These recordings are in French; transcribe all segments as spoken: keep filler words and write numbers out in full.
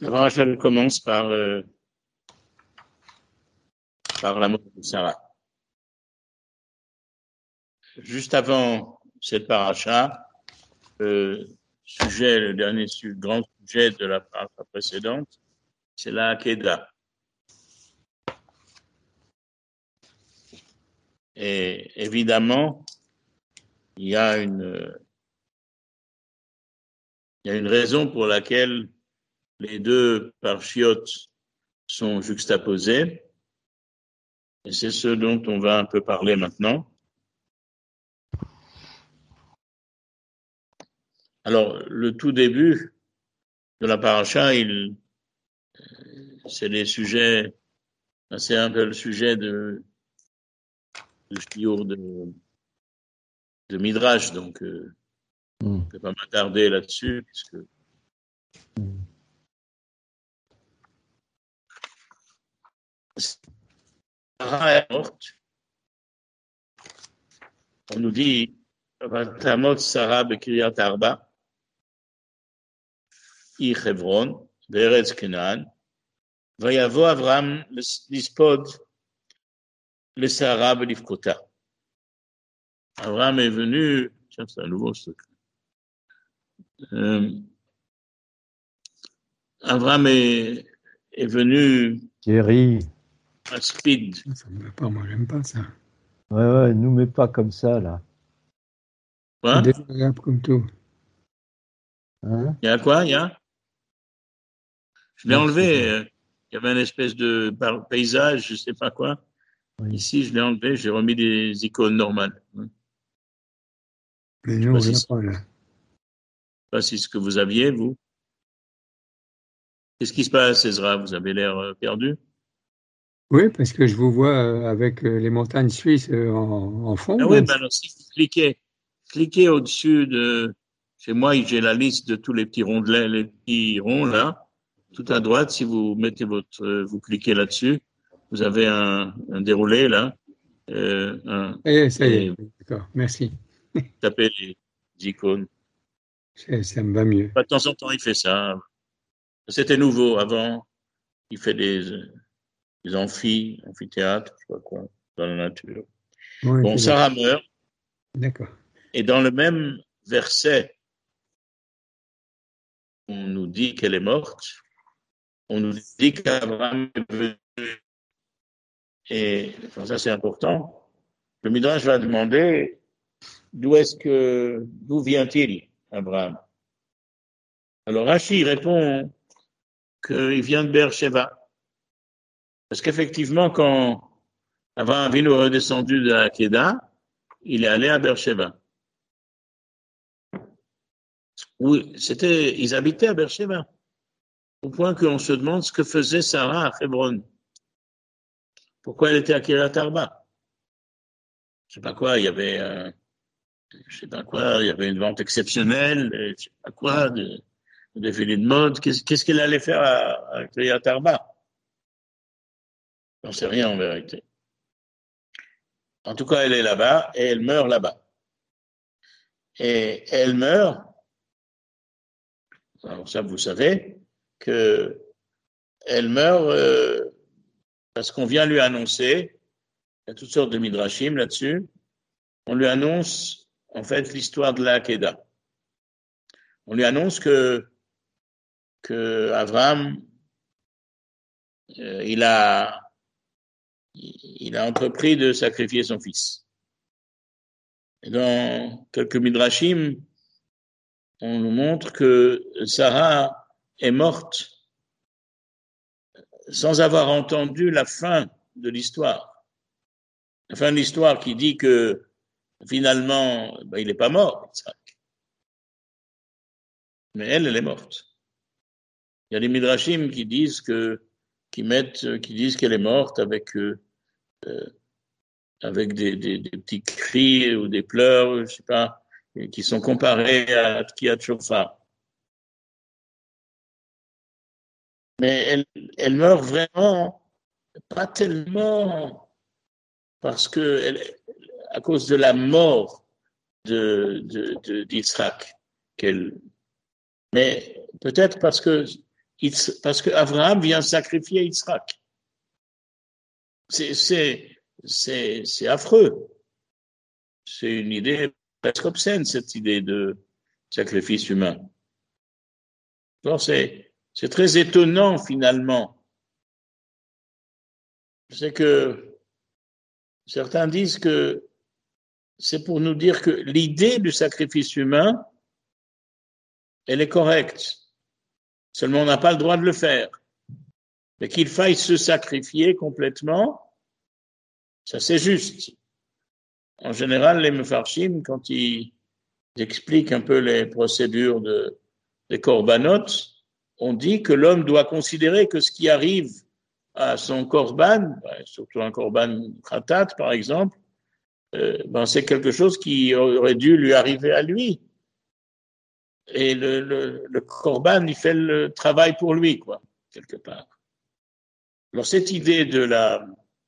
La paracha commence par, euh, par la mort de Sarah. Juste avant cette paracha, le sujet, le dernier su- grand sujet de la paracha précédente, c'est la Hakeda. Et évidemment, il y a une, il y a une raison pour laquelle les deux parchiotes sont juxtaposés. Et c'est ce dont on va un peu parler maintenant. Alors, le tout début de la paracha, il, c'est les sujets, c'est un peu le sujet de, de shiur de, de Midrash, donc euh, mm. je ne vais pas m'attarder là-dessus, puisque mm. Sarah est morte. On nous dit Vatamot Sarah Bekiryat Arba, I Hebron, Beretz Kenan, Vayavo Avram Lispod, le Sarah Belifkota. Avram est venu, tiens, c'est un nouveau truc. Euh, Avram est, est venu. Thierry. Un speed. Ça ne me va pas, moi, j'aime pas ça. Ouais, ouais, nous mets pas comme ça, là. Quoi? C'est désagréable comme tout. Hein? Il y a quoi? Il y a? Je l'ai enlevé. Il y avait une espèce de paysage, je ne sais pas quoi. Oui. Ici, je l'ai enlevé, j'ai remis des icônes normales. Mais non, on l'a pas, là. Je ne sais pas si c'est ce que vous aviez, vous. Qu'est-ce qui se passe, Ezra? Vous avez l'air perdu? Oui, parce que je vous vois avec les montagnes suisses en, en fond. Ah oui, ben alors si vous cliquez, cliquez au-dessus de... Chez moi, j'ai la liste de tous les petits rondelets, les petits ronds, là. Tout à droite, si vous mettez votre... Vous cliquez là-dessus, vous avez un, un déroulé, là. Euh, un, et ça y est, d'accord, merci. Tapez les icônes. Ça, ça me va mieux. De temps en temps, il fait ça. C'était nouveau. Avant, il fait des, des amphis, amphithéâtres, je sais pas quoi, dans la nature. Oui, bon, Sarah d'accord. meurt. D'accord. Et dans le même verset, on nous dit qu'elle est morte. On nous dit qu'Abraham est venu. Et enfin, ça, c'est important. Le Midrash va demander d'où est-ce que, d'où vient-il, Abraham? Alors, Rashi répond qu'il vient de Beersheba. Parce qu'effectivement, quand Abraham est redescendu de la Kedah, il est allé à Beersheba. Oui, c'était, ils habitaient à Beersheba. Au point qu'on se demande ce que faisait Sarah à Hebron. Pourquoi elle était à Kiryat Arba? Je sais pas quoi, il y avait, euh, je sais pas quoi, il y avait une vente exceptionnelle, je sais pas quoi, de, de défilé de mode. Qu'est-ce, qu'est-ce qu'elle allait faire à, à Kiryat Arba? J'en sais rien en vérité. En tout cas, elle est là-bas et elle meurt là-bas. Et elle meurt, alors ça vous savez, que elle meurt euh, parce qu'on vient lui annoncer, il y a toutes sortes de midrashim là-dessus, on lui annonce en fait l'histoire de la Hakeda. On lui annonce que, que Avram, euh, il a, il a entrepris de sacrifier son fils. Et dans quelques midrashim, on nous montre que Sarah est morte sans avoir entendu la fin de l'histoire. La fin de l'histoire qui dit que finalement, ben, il n'est pas mort, Isaac. Mais elle, elle est morte. Il y a des midrashim qui disent que, qui mettent, qui disent qu'elle est morte avec, euh, avec des, des, des petits cris ou des pleurs, je sais pas, qui sont comparés à Tkiyat Shofar. Mais elle, elle meurt vraiment, pas tellement parce que, elle, à cause de la mort de, de, de, d'Yitzhak, qu'elle, mais peut-être parce que parce qu'Abraham vient sacrifier Yitzhak. C'est, c'est, c'est, c'est affreux. C'est une idée presque obscène, cette idée de sacrifice humain. Alors c'est, c'est très étonnant finalement. C'est que certains disent que c'est pour nous dire que l'idée du sacrifice humain, elle est correcte. Seulement on n'a pas le droit de le faire. Mais qu'il faille se sacrifier complètement, ça c'est juste. En général, les mefarshim, quand ils expliquent un peu les procédures de, des korbanot, on dit que l'homme doit considérer que ce qui arrive à son korban, surtout un korban khatat par exemple, euh, ben c'est quelque chose qui aurait dû lui arriver à lui. Et le, le, le korban, il fait le travail pour lui, quoi, quelque part. Alors cette idée de la,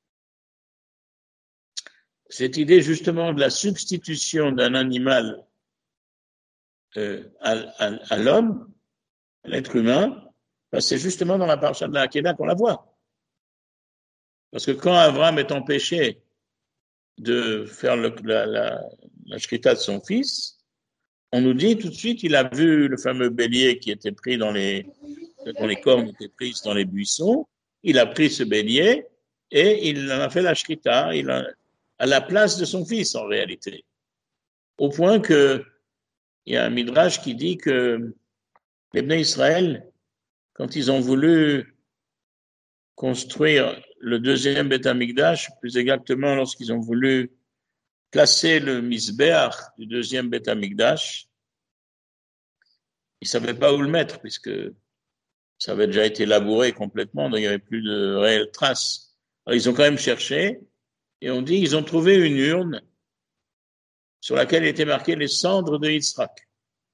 cette idée justement de la substitution d'un animal euh, à, à, à l'homme, à l'être humain, ben c'est justement dans la paracha de la Hakeda qu'on la voit. Parce que quand Abraham est empêché de faire le, la, la, la shrita de son fils, on nous dit tout de suite, il a vu le fameux bélier qui était pris dans les, dont les cornes étaient prises dans les buissons, il a pris ce bélier et il en a fait la shrita, il a, à la place de son fils en réalité. Au point que, il y a un midrash qui dit que les Bnei Israël, quand ils ont voulu construire le deuxième Beth Amikdash, plus exactement lorsqu'ils ont voulu placer le Misbeach du deuxième Beth Amikdash, ils ne savaient pas où le mettre puisque ça avait déjà été labouré complètement, donc il n'y avait plus de réelles traces. Alors ils ont quand même cherché et on dit qu'ils ont trouvé une urne sur laquelle étaient marquées les cendres de Yitzhak.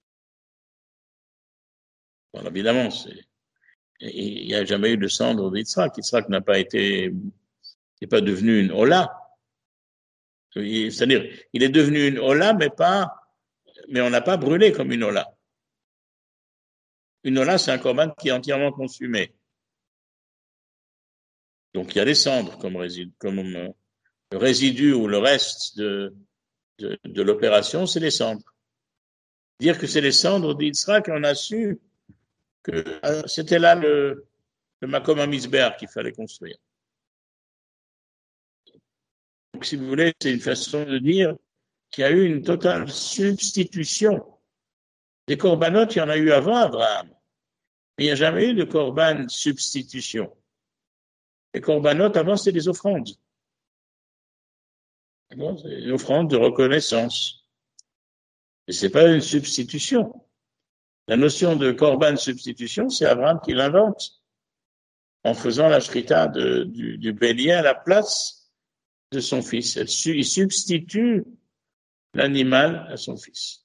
Bon, évidemment, c'est, il n'y a jamais eu de cendres de Yitzhak. Yitzhak n'a pas été, n'est pas devenu une Ola. C'est-à-dire, il est devenu une Ola, mais pas, mais on n'a pas brûlé comme une Ola. Une Ola, c'est un korban qui est entièrement consumé. Donc, il y a des cendres comme résidu, comme le résidu ou le reste de, de, de l'opération, c'est les cendres. Dire que c'est les cendres d'Yitzhak, on a su que c'était là le, le Makom HaMizbeach qu'il fallait construire. Donc, si vous voulez, c'est une façon de dire qu'il y a eu une totale substitution. Des corbanotes, il y en a eu avant Abraham. Mais il n'y a jamais eu de corban substitution. Les corbanotes, avant, c'était des offrandes. C'est des offrandes de reconnaissance. Et c'est pas une substitution. La notion de corban substitution, c'est Abraham qui l'invente en faisant la shrita de, du, du bélier à la place de son fils. Elle, il substitue l'animal à son fils.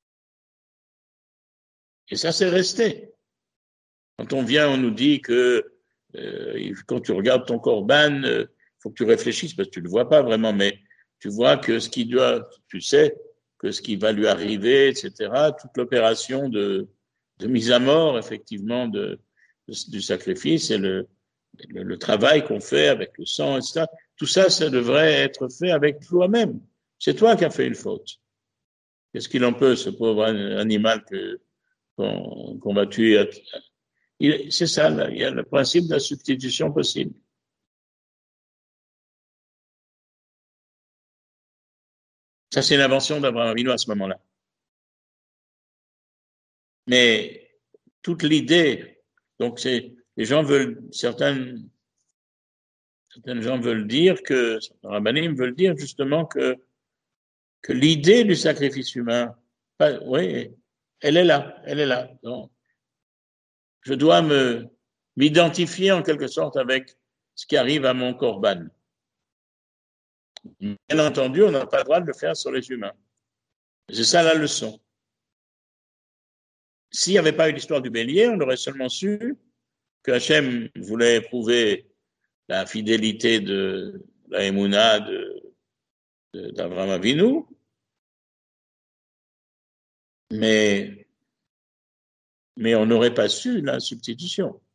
Et ça, c'est resté. Quand on vient, on nous dit que euh, quand tu regardes ton korban, il euh, faut que tu réfléchisses parce que tu ne le vois pas vraiment, mais tu vois que ce qui doit, tu sais que ce qui va lui arriver, et cetera, toute l'opération de, de mise à mort, effectivement, de, de, du sacrifice et le, le, le travail qu'on fait avec le sang, et cetera. Tout ça, ça devrait être fait avec toi-même. C'est toi qui as fait une faute. Qu'est-ce qu'il en peut, ce pauvre animal que, qu'on, qu'on va tuer? Il, c'est ça, là, il y a le principe de la substitution possible. Ça, c'est l'invention d'Abraham Avinu à ce moment-là. Mais toute l'idée, donc c'est, les gens veulent, certains, certains gens veulent dire que, certains rabbinim veulent dire justement que, que l'idée du sacrifice humain, bah, oui, elle est là, elle est là. Donc, je dois me, m'identifier en quelque sorte avec ce qui arrive à mon korban. Bien entendu, on n'a pas le droit de le faire sur les humains. C'est ça la leçon. S'il n'y avait pas eu l'histoire du bélier, on aurait seulement su que Hachem voulait éprouver la fidélité de la Emouna de, de, d'Abraham Avinu, mais, mais on n'aurait pas su la substitution.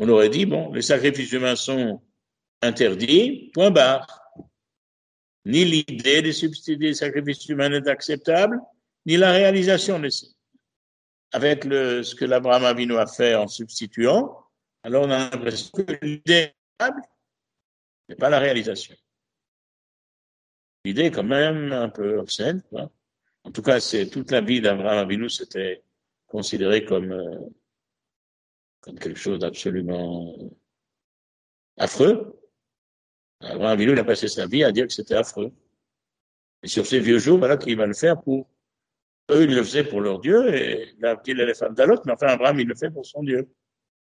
on aurait dit, bon, les sacrifices humains sont interdits, point barre. Ni l'idée de substituer des sacrifices humains n'est acceptable, ni la réalisation de avec le, ce que l'Abraham Avinu a fait en substituant, alors on a l'impression que l'idée est acceptable, mais pas la réalisation. L'idée est quand même un peu obscène, quoi. En tout cas, c'est toute la vie d'Abraham Avinu, c'était considéré comme, euh, comme quelque chose d'absolument affreux. Abraham Avinu, il a passé sa vie à dire que c'était affreux. Et sur ces vieux jours, voilà qu'il va le faire pour eux, ils le faisaient pour leur Dieu, et là, il est les femmes d'Alot, mais enfin, Abraham, il le fait pour son Dieu.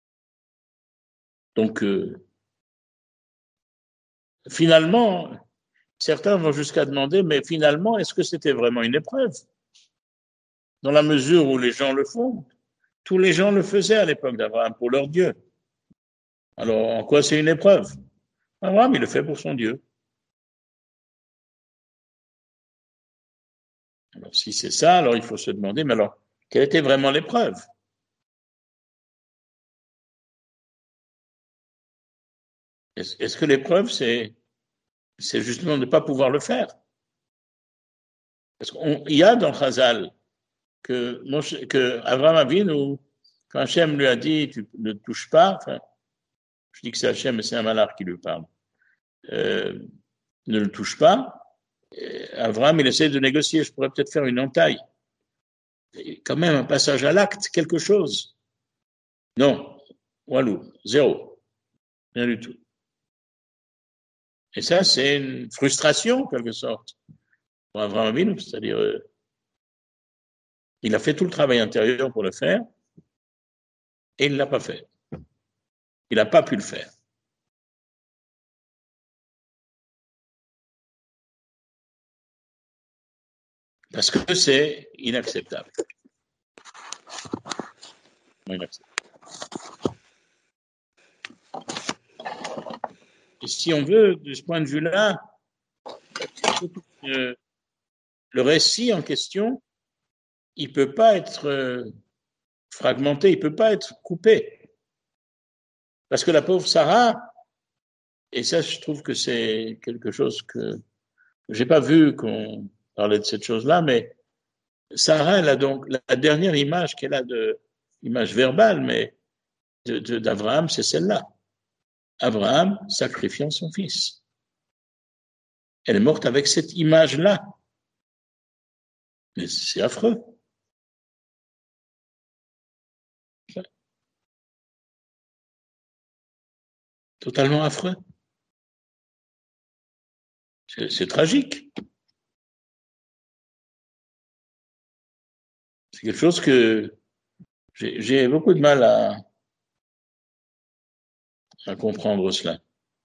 Donc, euh, finalement, certains vont jusqu'à demander, mais finalement, est-ce que c'était vraiment une épreuve? Dans la mesure où les gens le font. Tous les gens le faisaient à l'époque d'Abraham pour leur Dieu. Alors, en quoi c'est une épreuve? Abraham, il le fait pour son Dieu. Alors, si c'est ça, alors il faut se demander, mais alors, quelle était vraiment l'épreuve? Est-ce, est-ce que l'épreuve, c'est, c'est justement de ne pas pouvoir le faire? Parce qu'il y a dans Chazal que, que Abraham Avinu, quand Hachem lui a dit, tu ne touches pas, enfin, je dis que c'est Hachem, mais c'est un malheur qui lui parle, euh, ne le touche pas. Abraham, il essaie de négocier, je pourrais peut-être faire une entaille. Et quand même, un passage à l'acte, quelque chose. Non, walou, zéro, rien du tout. Et ça, c'est une frustration, en quelque sorte, pour Abraham Avinu, c'est-à-dire, euh, il a fait tout le travail intérieur pour le faire, et il ne l'a pas fait. Il n'a pas pu le faire. Parce que c'est inacceptable. inacceptable. Et si on veut, de ce point de vue-là, euh, le récit en question, il ne peut pas être euh, fragmenté, il ne peut pas être coupé. Parce que la pauvre Sarah, et ça, je trouve que c'est quelque chose que je n'ai pas vu qu'on parlait de cette chose-là, mais Sarah, elle a donc la dernière image qu'elle a de, image verbale, mais de, de, d'Abraham, c'est celle-là. Abraham sacrifiant son fils. Elle est morte avec cette image-là. Mais c'est affreux. Totalement affreux. C'est, c'est tragique. C'est quelque chose que j'ai, j'ai beaucoup de mal à, à comprendre cela.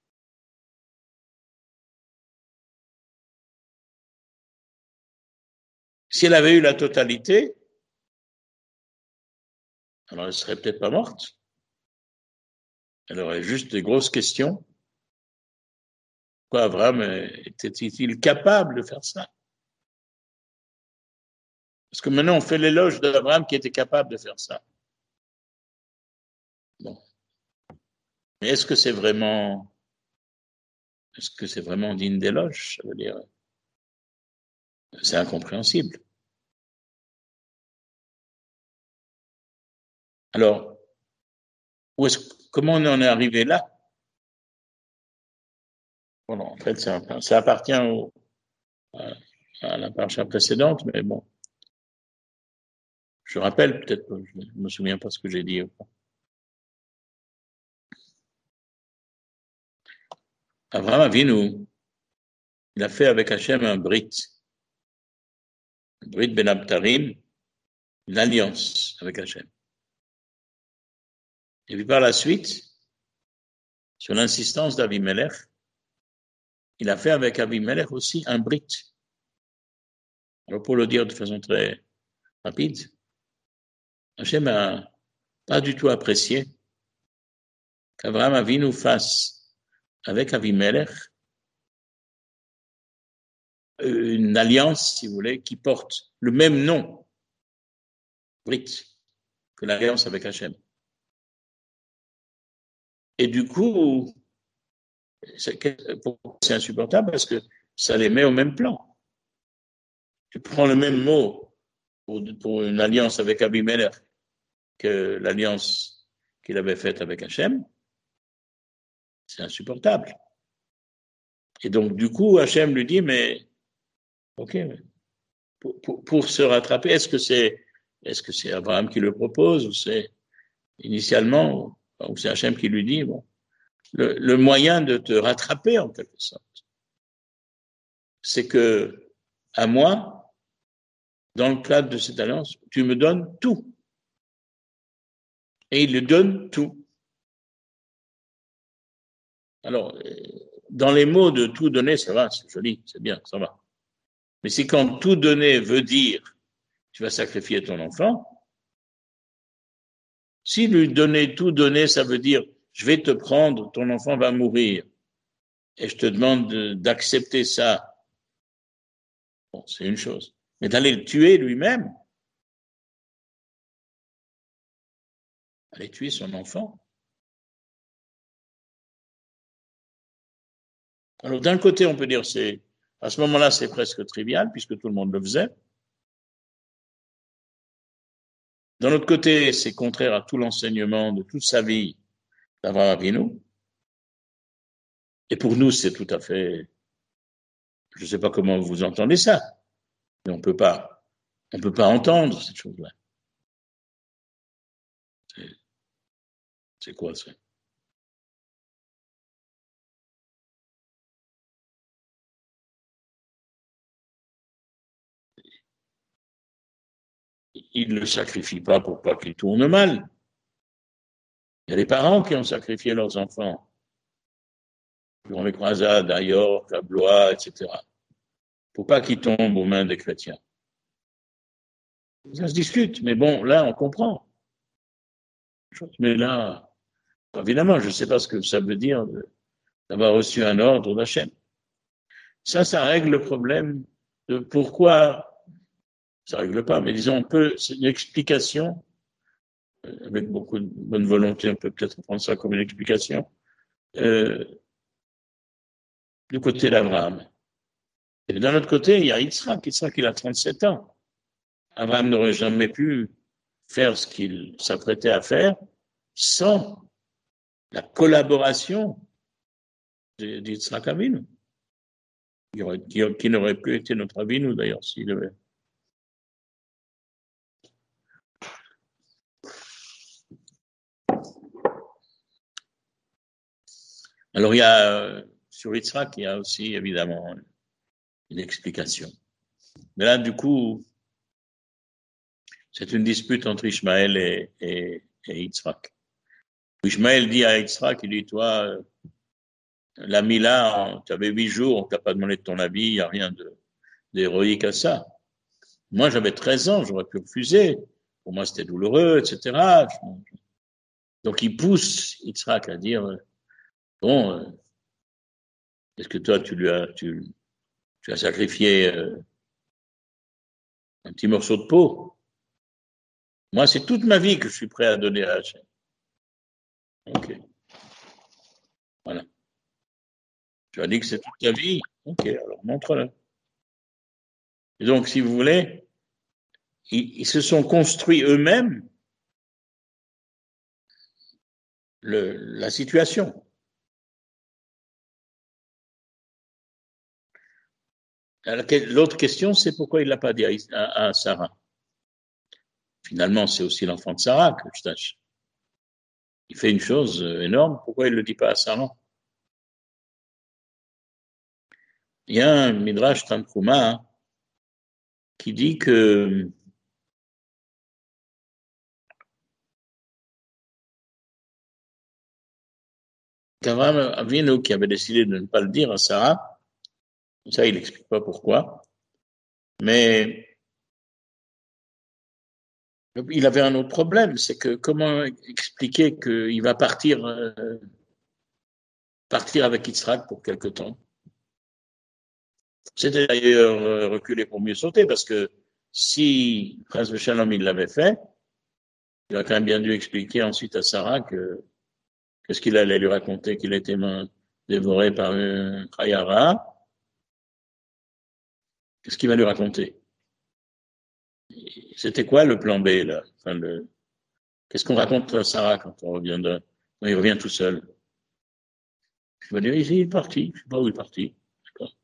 Si elle avait eu la totalité, alors elle ne serait peut-être pas morte. Elle aurait juste des grosses questions. Pourquoi Abraham était-il capable de faire ça? Parce que maintenant, on fait l'éloge d'Abraham qui était capable de faire ça. Bon. Mais est-ce que c'est vraiment, est-ce que c'est vraiment digne d'éloge? Ça veut dire, c'est incompréhensible. Alors, où est-ce, comment on en est arrivé là? Bon, en fait, ça, ça appartient au, à, à la paracha précédente, mais bon. Je rappelle, peut-être que je ne me souviens pas ce que j'ai dit. Abraham Avinu, il a fait avec Hachem un brit. Un brit ben Abtarim, une alliance avec Hachem. Et puis par la suite, sur l'insistance d'Avimelech, il a fait avec Avimelech aussi un brit. Alors pour le dire de façon très rapide, Hachem n'a pas du tout apprécié qu'Abraham Avinu fasse avec Avimelech une alliance, si vous voulez, qui porte le même nom, brit, que l'alliance avec Hachem. Et du coup, c'est, c'est insupportable parce que ça les met au même plan. Tu prends le même mot pour, pour une alliance avec Abimelech que l'alliance qu'il avait faite avec Hachem, c'est insupportable. Et donc, du coup, Hachem lui dit, mais, ok, pour, pour, pour se rattraper, est-ce que c'est, est-ce que c'est Abraham qui le propose ou c'est initialement, ou c'est Hachem qui lui dit, bon, le, le moyen de te rattraper en quelque sorte, c'est que, à moi, dans le cadre de cette alliance, tu me donnes tout. Et il lui donne tout. Alors, dans les mots de tout donner, ça va, c'est joli, c'est bien, ça va. Mais si quand tout donner veut dire tu vas sacrifier ton enfant, si lui donner tout donner, ça veut dire je vais te prendre, ton enfant va mourir, et je te demande de, d'accepter ça, bon, c'est une chose. Mais d'aller le tuer lui-même, aller tuer son enfant. Alors d'un côté, on peut dire c'est à ce moment-là, c'est presque trivial puisque tout le monde le faisait. D'un autre côté, c'est contraire à tout l'enseignement de toute sa vie d'Avraham Avinu. Et pour nous, c'est tout à fait, je ne sais pas comment vous entendez ça, mais on peut pas, on peut pas entendre cette chose-là. C'est, c'est quoi ça? Il ne le sacrifie pas pour pas qu'il tourne mal. Il y a des parents qui ont sacrifié leurs enfants. Dans les croisades, à York, à Blois, et cetera. Pour pas qu'ils tombent aux mains des chrétiens. Ça se discute, mais bon, là, on comprend. Mais là, évidemment, je ne sais pas ce que ça veut dire d'avoir reçu un ordre d'Hachem. Ça, ça règle le problème de pourquoi, ça règle pas, mais disons, on peut, c'est une explication, avec beaucoup de bonne volonté, on peut peut-être prendre ça comme une explication, euh, du côté d'Abraham. Et d'un autre côté, il y a Yitzhak. Yitzhak, il a trente-sept ans. Abraham n'aurait jamais pu faire ce qu'il s'apprêtait à faire sans la collaboration d'Yitzhak Avinu, qui, qui n'aurait plus été notre Avinu d'ailleurs s'il avait. Alors il y a sur Yitzhak, il y a aussi évidemment une explication. Mais là, du coup, c'est une dispute entre Ishmaël et, et, et Yitzhak. Ishmaël dit à Yitzhak, il dit, toi, la Mila, tu avais huit jours, on t'a pas demandé de ton avis, il n'y a rien de, d'héroïque à ça. Moi, j'avais treize ans, j'aurais pu refuser. Pour moi, c'était douloureux, et cetera. Donc, il pousse Yitzhak à dire, bon, est-ce que toi, tu lui as, tu, tu as sacrifié euh, un petit morceau de peau? Moi, c'est toute ma vie que je suis prêt à donner à Hachem. Ok. Voilà. Tu as dit que c'est toute ta vie? Ok, alors montre-le. Et donc, si vous voulez, ils, ils se sont construits eux-mêmes le, la situation. Alors, l'autre question, c'est pourquoi il ne l'a pas dit à, à Sarah. Finalement, c'est aussi l'enfant de Sarah que je tâche. Il fait une chose énorme, pourquoi il ne le dit pas à Sarah? Il y a un Midrash Tanchuma qui dit que qu'Abraham Avinu, qui avait décidé de ne pas le dire à Sarah, ça il n'explique pas pourquoi, mais il avait un autre problème, c'est que comment expliquer qu'il va partir euh, partir avec Yitzhak pour quelque temps. C'était d'ailleurs reculer pour mieux sauter, parce que si Prince Shalom il l'avait fait, il a quand même bien dû expliquer ensuite à Sarah que Qu'est-ce qu'il allait lui raconter? Qu'il a été dévoré par un Khayara? Qu'est-ce qu'il va lui raconter? C'était quoi le plan B, là? Enfin, le... Qu'est-ce qu'on raconte à Sarah quand on revient de... quand il revient tout seul? Il va dire, il est parti. Je ne sais pas où il est parti. D'accord.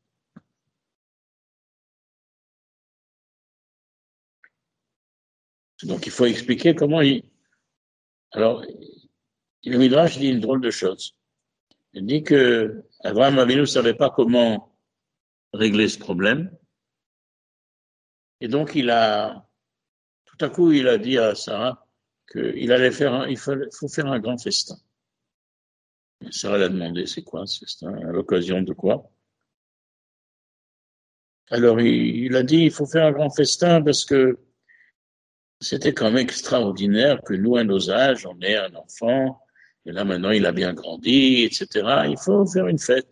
Donc, il faut expliquer comment il... Alors, le Midrash dit une drôle de chose. Il dit que Abraham Avinu ne savait pas comment régler ce problème. Et donc, il a... Tout à coup, il a dit à Sarah qu'il allait faire un... il fallait... faut faire un grand festin. Et Sarah l'a demandé, c'est quoi ce festin? À l'occasion de quoi? Alors, il, il a dit, il faut faire un grand festin parce que c'était quand même extraordinaire que nous, à nos âges, on ait un enfant, et là, maintenant, il a bien grandi, et cetera. Il faut faire une fête.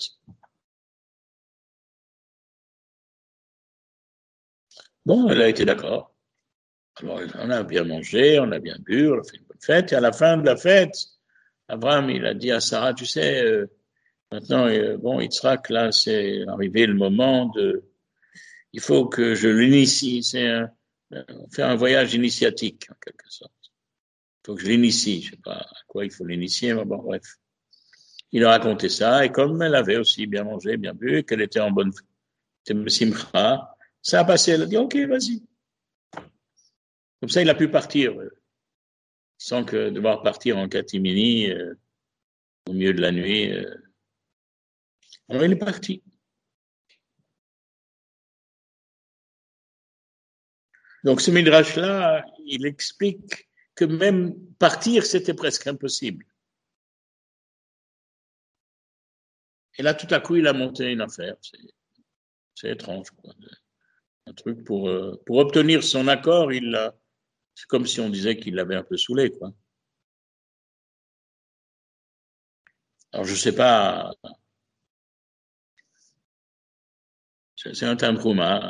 Bon, elle a été d'accord. Alors, on a bien mangé, on a bien bu, on a fait une bonne fête, et à la fin de la fête, Abraham, il a dit à Sarah, tu sais, euh, maintenant, euh, bon, Yitzhak, là, c'est arrivé le moment de... Il faut que je l'initie, c'est un, faire un voyage initiatique, en quelque sorte. Il faut que je l'initie, je ne sais pas à quoi il faut l'initier, mais bon, bref. Il a raconté ça, et comme elle avait aussi bien mangé, bien bu, qu'elle était en bonne simcha, ça a passé, elle a dit, ok, vas-y. Comme ça, il a pu partir, sans que devoir partir en catimini, euh, au milieu de la nuit. Euh. Alors, il est parti. Donc, ce midrash-là, il explique que même partir, c'était presque impossible. Et là, tout à coup, il a monté une affaire. C'est, c'est étrange, quoi. Un truc pour, euh, pour obtenir son accord, il l'a, c'est comme si on disait qu'il l'avait un peu saoulé, quoi. Alors, je sais pas, c'est, c'est un tantrouma.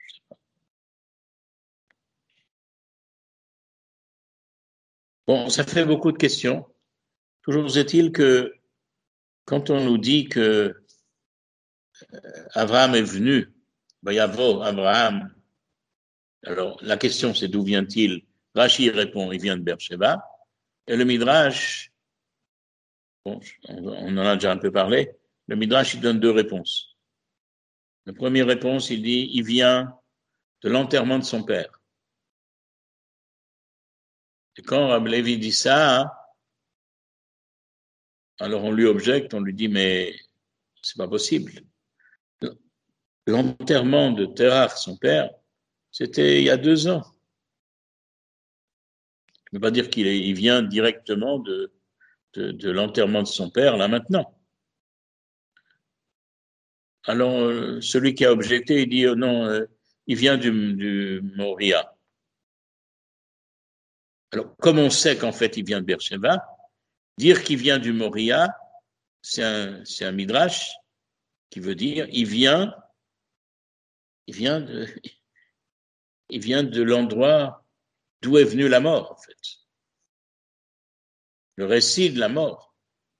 Bon, ça fait beaucoup de questions. Toujours est-il que quand on nous dit que Abraham est venu, Vayavo, Abraham, alors la question c'est d'où vient-il? Rashi répond, il vient de Beersheba. Et le Midrash, bon, on en a déjà un peu parlé, le Midrash il donne deux réponses. La première réponse, il dit, il vient de l'enterrement de son père. Et quand Rabbi Lévi dit ça, alors on lui objecte, on lui dit, mais c'est pas possible. L'enterrement de Terach, son père, c'était il y a deux ans. Je ne veux pas dire qu'il est, il vient directement de, de, de l'enterrement de son père, là maintenant. Alors, euh, celui qui a objecté, il dit, oh non, euh, il vient du, du Moria. Alors, comme on sait qu'en fait, il vient de Beersheba, dire qu'il vient du Moria, c'est un, c'est un midrash qui veut dire, il vient, il vient de, il vient de l'endroit d'où est venue la mort, en fait. Le récit de la mort.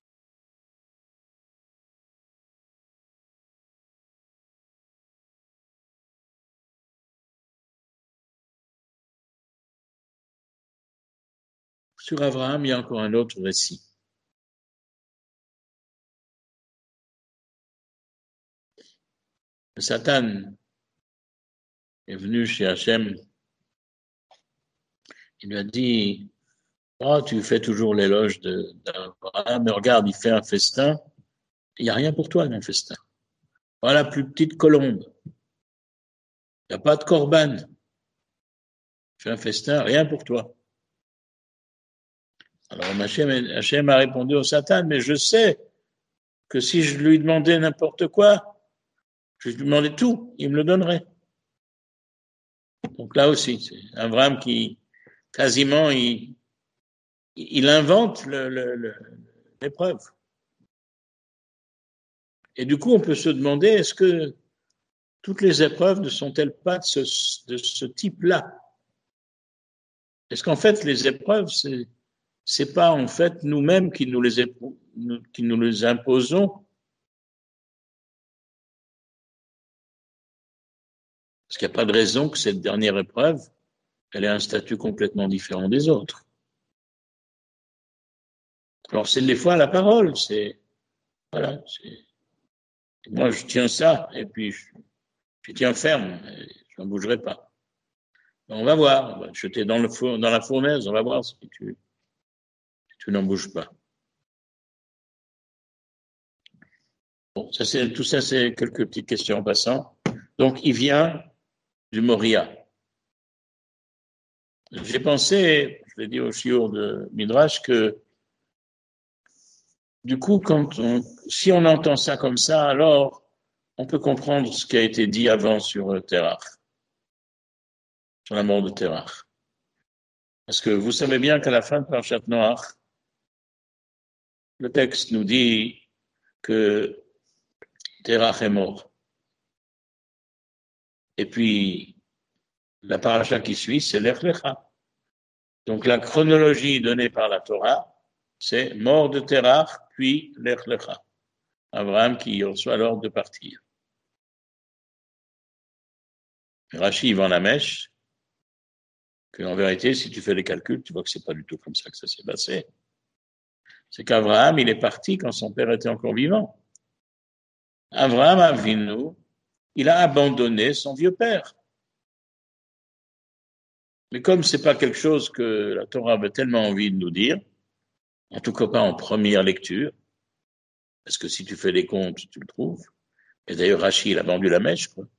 Sur Abraham, il y a encore un autre récit. Le Satan est venu chez Hachem. Il lui a dit, oh, tu fais toujours l'éloge d'Abraham, mais regarde, il fait un festin. Il n'y a rien pour toi dans le festin. Voilà la plus petite colombe. Il n'y a pas de corban. Fais un festin, rien pour toi. Alors Hachem, Hachem a répondu au Satan, mais je sais que si je lui demandais n'importe quoi, je lui demandais tout, il me le donnerait. Donc là aussi, c'est Abraham qui, quasiment, il, il invente le, le, le, l'épreuve. Et du coup, on peut se demander, est-ce que toutes les épreuves ne sont-elles pas de ce, de ce type-là? Est-ce qu'en fait, les épreuves, c'est, c'est pas en fait nous-mêmes qui nous les, nous, qui nous les imposons. Parce qu'il n'y a pas de raison que cette dernière épreuve, elle ait un statut complètement différent des autres. Alors, c'est des fois la parole, c'est, voilà, c'est, moi, je tiens ça, et puis, je, je tiens ferme, je n'en bougerai pas. On va voir, on va te jeter dans, le four, dans la fournaise, on va voir si tu, si tu n'en bouges pas. Bon, ça c'est, tout ça, c'est quelques petites questions en passant. Donc, il vient du Moria. J'ai pensé, je l'ai dit au shiur de Midrash, que du coup, quand on, si on entend ça comme ça, alors on peut comprendre ce qui a été dit avant sur Terach, sur la mort de Terach. Parce que vous savez bien qu'à la fin de Parashat Noach, le texte nous dit que Terach est mort. Et puis, la paracha qui suit, c'est Lech Lecha. Donc, la chronologie donnée par la Torah, c'est mort de Terach, puis Lech Lecha. Abraham qui reçoit l'ordre de partir. Rashi vend la mèche, que en vérité, si tu fais les calculs, tu vois que c'est pas du tout comme ça que ça s'est passé. C'est qu'Abraham, il est parti quand son père était encore vivant. Abraham Avinu, il a abandonné son vieux père. Mais comme c'est pas quelque chose que la Torah avait tellement envie de nous dire, en tout cas pas en première lecture, parce que si tu fais les comptes, tu le trouves. Et d'ailleurs, Rashi, il a vendu la mèche, quoi.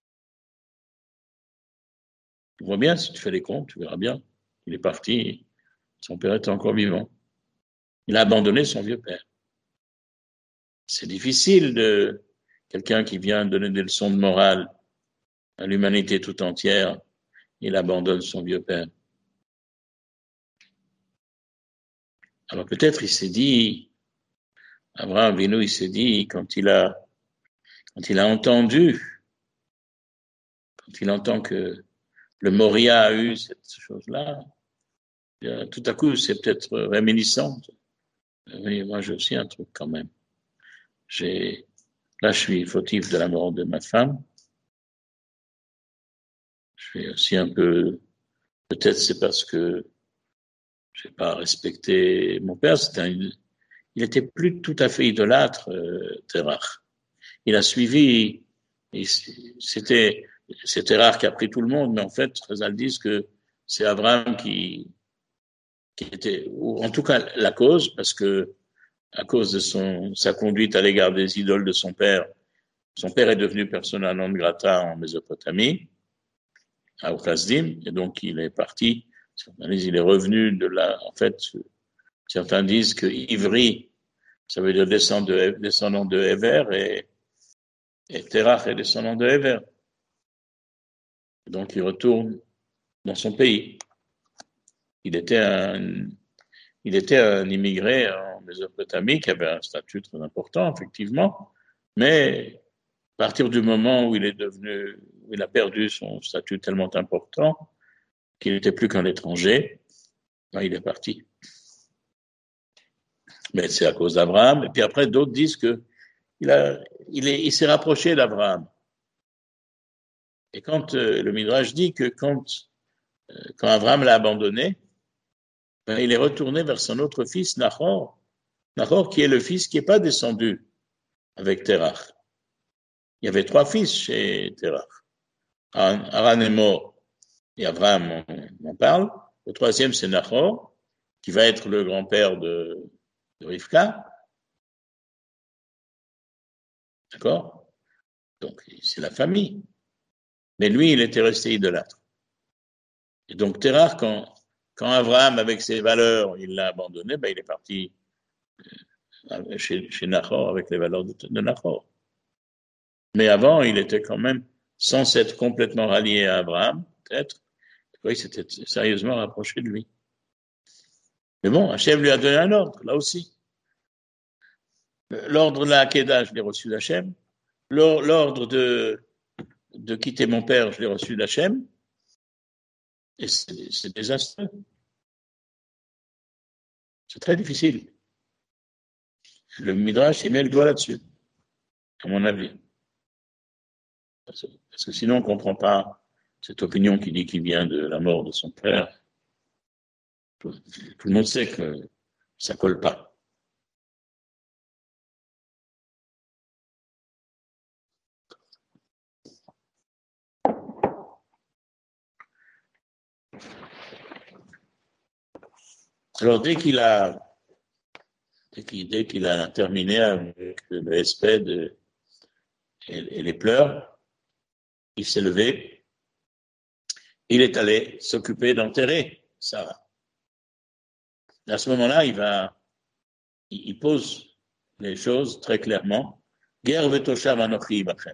Tu vois bien, si tu fais les comptes, tu verras bien. Il est parti, son père était encore vivant. Il a abandonné son vieux père. C'est difficile de quelqu'un qui vient donner des leçons de morale à l'humanité tout entière, il abandonne son vieux père. Alors peut-être il s'est dit, Abraham Avinu, il s'est dit, quand il a, quand il a entendu, quand il entend que le Moria a eu cette chose-là, tout à coup, c'est peut-être réminiscent. Oui, moi, j'ai aussi un truc quand même. J'ai, là, je suis fautif de la mort de ma femme. Je suis aussi un peu, peut-être c'est parce que j'ai pas respecté mon père. C'était un, il était plus tout à fait idolâtre, euh, Terach. Il a suivi, et c'était, c'était rare qui a pris tout le monde, mais en fait, Chazal disent que c'est Abraham qui, qui était, ou en tout cas la cause, parce que à cause de son, sa conduite à l'égard des idoles de son père, son père est devenu persona non grata en Mésopotamie, à Okazdim, et donc il est parti, il est revenu de là, en fait, certains disent que Ivri, ça veut dire descendant de, descendant de Ever, et, et Terach est descendant de Ever. Et donc il retourne dans son pays. Il était un, il était un immigré en Mésopotamie qui avait un statut très important, effectivement, mais à partir du moment où il est devenu, où il a perdu son statut tellement important qu'il n'était plus qu'un étranger, ben, il est parti. Mais c'est à cause d'Abraham. Et puis après, d'autres disent que il a, il est, il s'est rapproché d'Abraham. Et quand euh, le Midrash dit que quand, euh, quand Abraham l'a abandonné, ben, il est retourné vers son autre fils, Nahor. Nahor, qui est le fils qui n'est pas descendu avec Terach. Il y avait trois fils chez Terach. Haran est mort, et Abraham on, on parle. Le troisième, c'est Nahor, qui va être le grand-père de, de Rivka. D'accord? Donc, c'est la famille. Mais lui, il était resté idolâtre. Et donc, Terach, quand, quand Abraham, avec ses valeurs, il l'a abandonné, ben, il est parti chez, chez Nahor avec les valeurs de, de Nahor. Mais avant, il était quand même, sans s'être complètement rallié à Abraham, peut-être, il s'était sérieusement rapproché de lui. Mais bon, Hachem lui a donné un ordre, là aussi. L'ordre de la Hakeda, je l'ai reçu d'Hachem. L'ordre de, de quitter mon père, je l'ai reçu d'Hachem. Et c'est, c'est désastreux. C'est très difficile. Le Midrash, il met le doigt là-dessus, à mon avis. Parce que sinon, on ne comprend pas cette opinion qui dit qu'il vient de la mort de son père. Tout le monde sait que ça ne colle pas. Alors, dès qu'il a, dès qu'il, dès qu'il a terminé avec le hesped et, et les pleurs, il s'est levé, il est allé s'occuper d'enterrer Sarah. À ce moment-là, il va, il pose les choses très clairement. Ger vetoshav anochi bachem.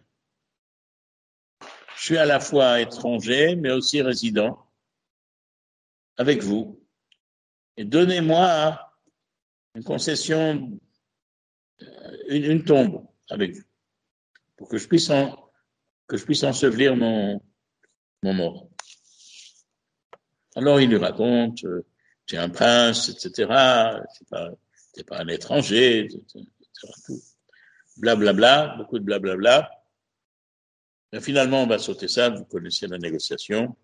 Je suis à la fois étranger, mais aussi résident avec vous. Et donnez-moi une concession, une, une tombe avec vous, pour que je puisse en, que je puisse ensevelir mon, mon mort. Alors il lui raconte, euh, tu es un prince, et cetera. Tu n'es pas, t'es pas un étranger, et cetera. Tout. Blablabla, bla, beaucoup de blablabla. Bla, bla. Mais finalement, on va sauter ça, vous connaissez la négociation.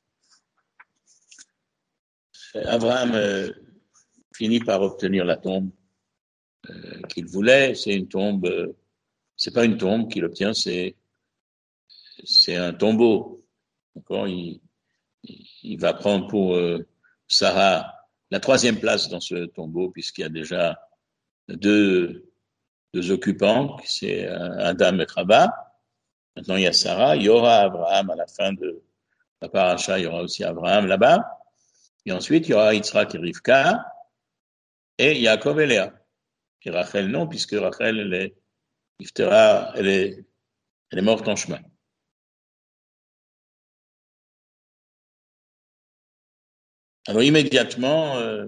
Abraham euh, finit par obtenir la tombe euh, qu'il voulait. C'est une tombe, euh, c'est pas une tombe qu'il obtient, c'est, c'est un tombeau. D'accord, il, il va prendre pour euh, Sarah la troisième place dans ce tombeau, puisqu'il y a déjà deux, deux occupants, c'est Adam et Chava. Maintenant, il y a Sarah, il y aura Abraham à la fin de la paracha, il y aura aussi Abraham là-bas. Et ensuite, il y aura Yitzhak et Rivka, et Yaakov et Léa. Et Rachel, non, puisque Rachel, elle est, Iftera, elle est, elle est morte en chemin. Alors, immédiatement, euh,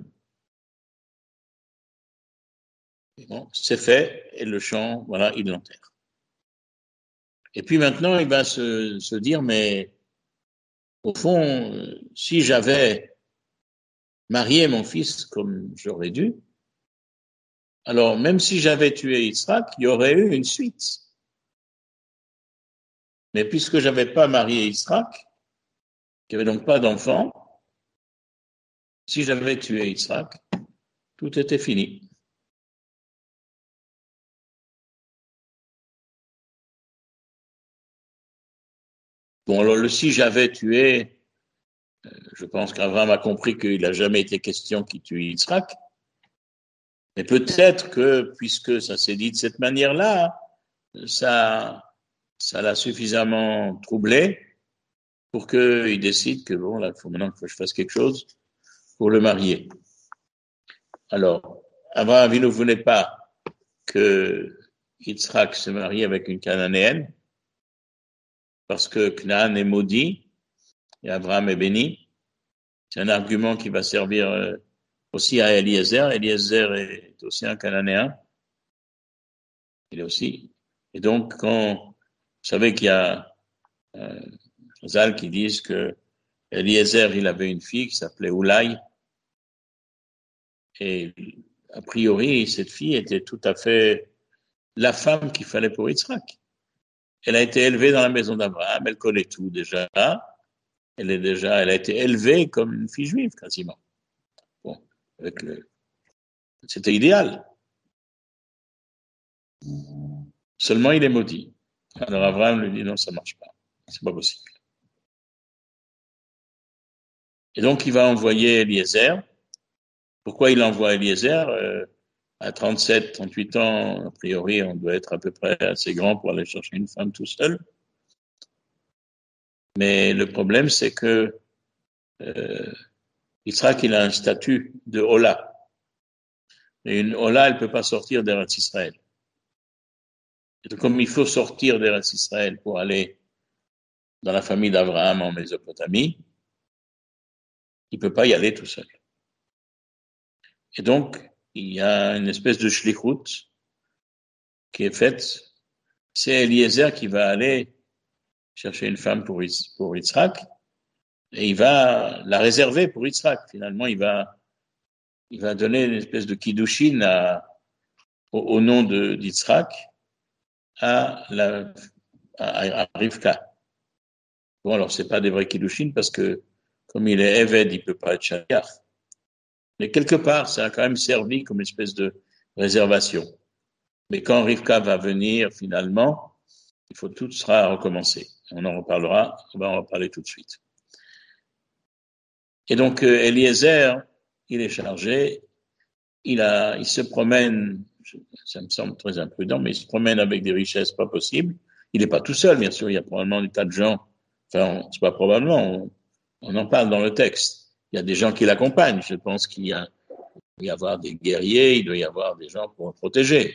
bon, c'est fait, et le champ, voilà, il l'enterre. Et puis maintenant, il va se, se dire, mais au fond, si j'avais marié mon fils comme j'aurais dû, alors même si j'avais tué Yitzhak, il y aurait eu une suite. Mais puisque j'avais pas marié Yitzhak, qu'il n'y avait donc pas d'enfant, si j'avais tué Yitzhak, tout était fini. Bon, alors le si j'avais tué, je pense qu'Abraham a compris qu'il n'a jamais été question qu'il tue Yitzhak. Mais peut-être que, puisque ça s'est dit de cette manière-là, ça, ça l'a suffisamment troublé pour qu'il décide que bon, là, il faut maintenant que je fasse quelque chose pour le marier. Alors, Abraham Avinu ne voulait pas que Yitzhak se marie avec une Cananéenne, parce que Canaan est maudit et Abraham est béni. C'est un argument qui va servir aussi à Eliezer. Eliezer est aussi un Cananéen. Il est aussi. Et donc, quand vous savez qu'il y a euh, Zal qui disent que Eliezer, il avait une fille qui s'appelait Oulai. Et a priori, cette fille était tout à fait la femme qu'il fallait pour Yitzhak. Elle a été élevée dans la maison d'Abraham, elle connaît tout déjà. Elle est déjà, elle a été élevée comme une fille juive quasiment. Bon, avec le, c'était idéal. Seulement, il est maudit. Alors Abraham lui dit non, ça marche pas, c'est pas possible. Et donc il va envoyer Eliezer. Pourquoi il envoie Eliezer euh, à trente-sept, trente-huit ans, a priori, on doit être à peu près assez grand pour aller chercher une femme tout seul. Mais le problème, c'est que euh, Yitzhak, il a un statut de Ola. Et une Ola, elle ne peut pas sortir d'Eretz Israël. Et donc, comme il faut sortir d'Eretz Israël pour aller dans la famille d'Abraham en Mésopotamie, il ne peut pas y aller tout seul. Et donc, il y a une espèce de shlichut qui est faite. C'est Eliezer qui va aller chercher une femme pour, pour Yitzhak, et il va la réserver pour Yitzhak. Finalement, il va, il va donner une espèce de kiddushin à, au, au nom de, d'Yitzhak à, la, à, à Rivka. Bon, alors, c'est pas des vrais kiddushin parce que, comme il est Eved, il peut pas être shaliach. Mais quelque part, ça a quand même servi comme une espèce de réservation. Mais quand Rivka va venir, finalement, il faut tout sera recommencer. On en reparlera, on va en reparler tout de suite. Et donc, euh, Eliezer, il est chargé, il a, il se promène, ça me semble très imprudent, mais il se promène avec des richesses pas possibles. Il n'est pas tout seul, bien sûr, il y a probablement des tas de gens, enfin, c'est pas probablement, on, on en parle dans le texte. Il y a des gens qui l'accompagnent, je pense qu'il y a, il doit y avoir des guerriers, il doit y avoir des gens pour le protéger.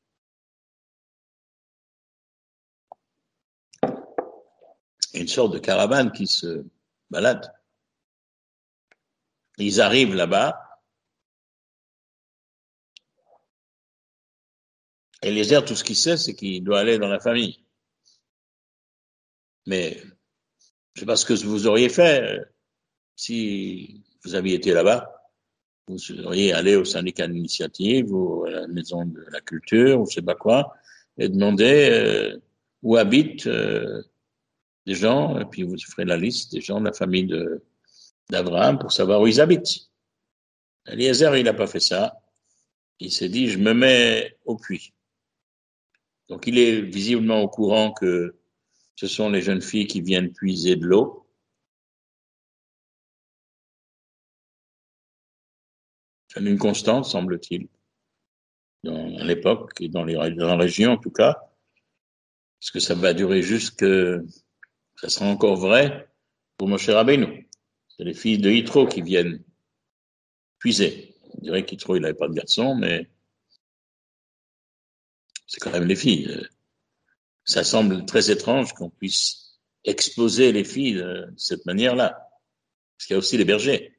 Une sorte de caravane qui se balade. Ils arrivent là-bas. Eliezer, tout ce qu'il sait, c'est qu'il doit aller dans la famille. Mais je ne sais pas ce que vous auriez fait si vous aviez été là-bas. Vous auriez allé au syndicat d'initiative ou à la maison de la culture ou je ne sais pas quoi et demander euh, où habitent euh, des gens, et puis vous ferez la liste des gens de la famille de, d'Abraham pour savoir où ils habitent. Eliezer, il n'a pas fait ça. Il s'est dit, je me mets au puits. Donc, il est visiblement au courant que ce sont les jeunes filles qui viennent puiser de l'eau. C'est une constante, semble-t-il, dans l'époque et dans les dans la région en tout cas. Est-ce que ça va durer jusque, ça sera encore vrai pour Moshe Rabbeinu. C'est les filles de Yitro qui viennent puiser. On dirait qu'Yitro, il n'avait pas de garçon, mais c'est quand même les filles. Ça semble très étrange qu'on puisse exposer les filles de cette manière-là. Parce qu'il y a aussi les bergers.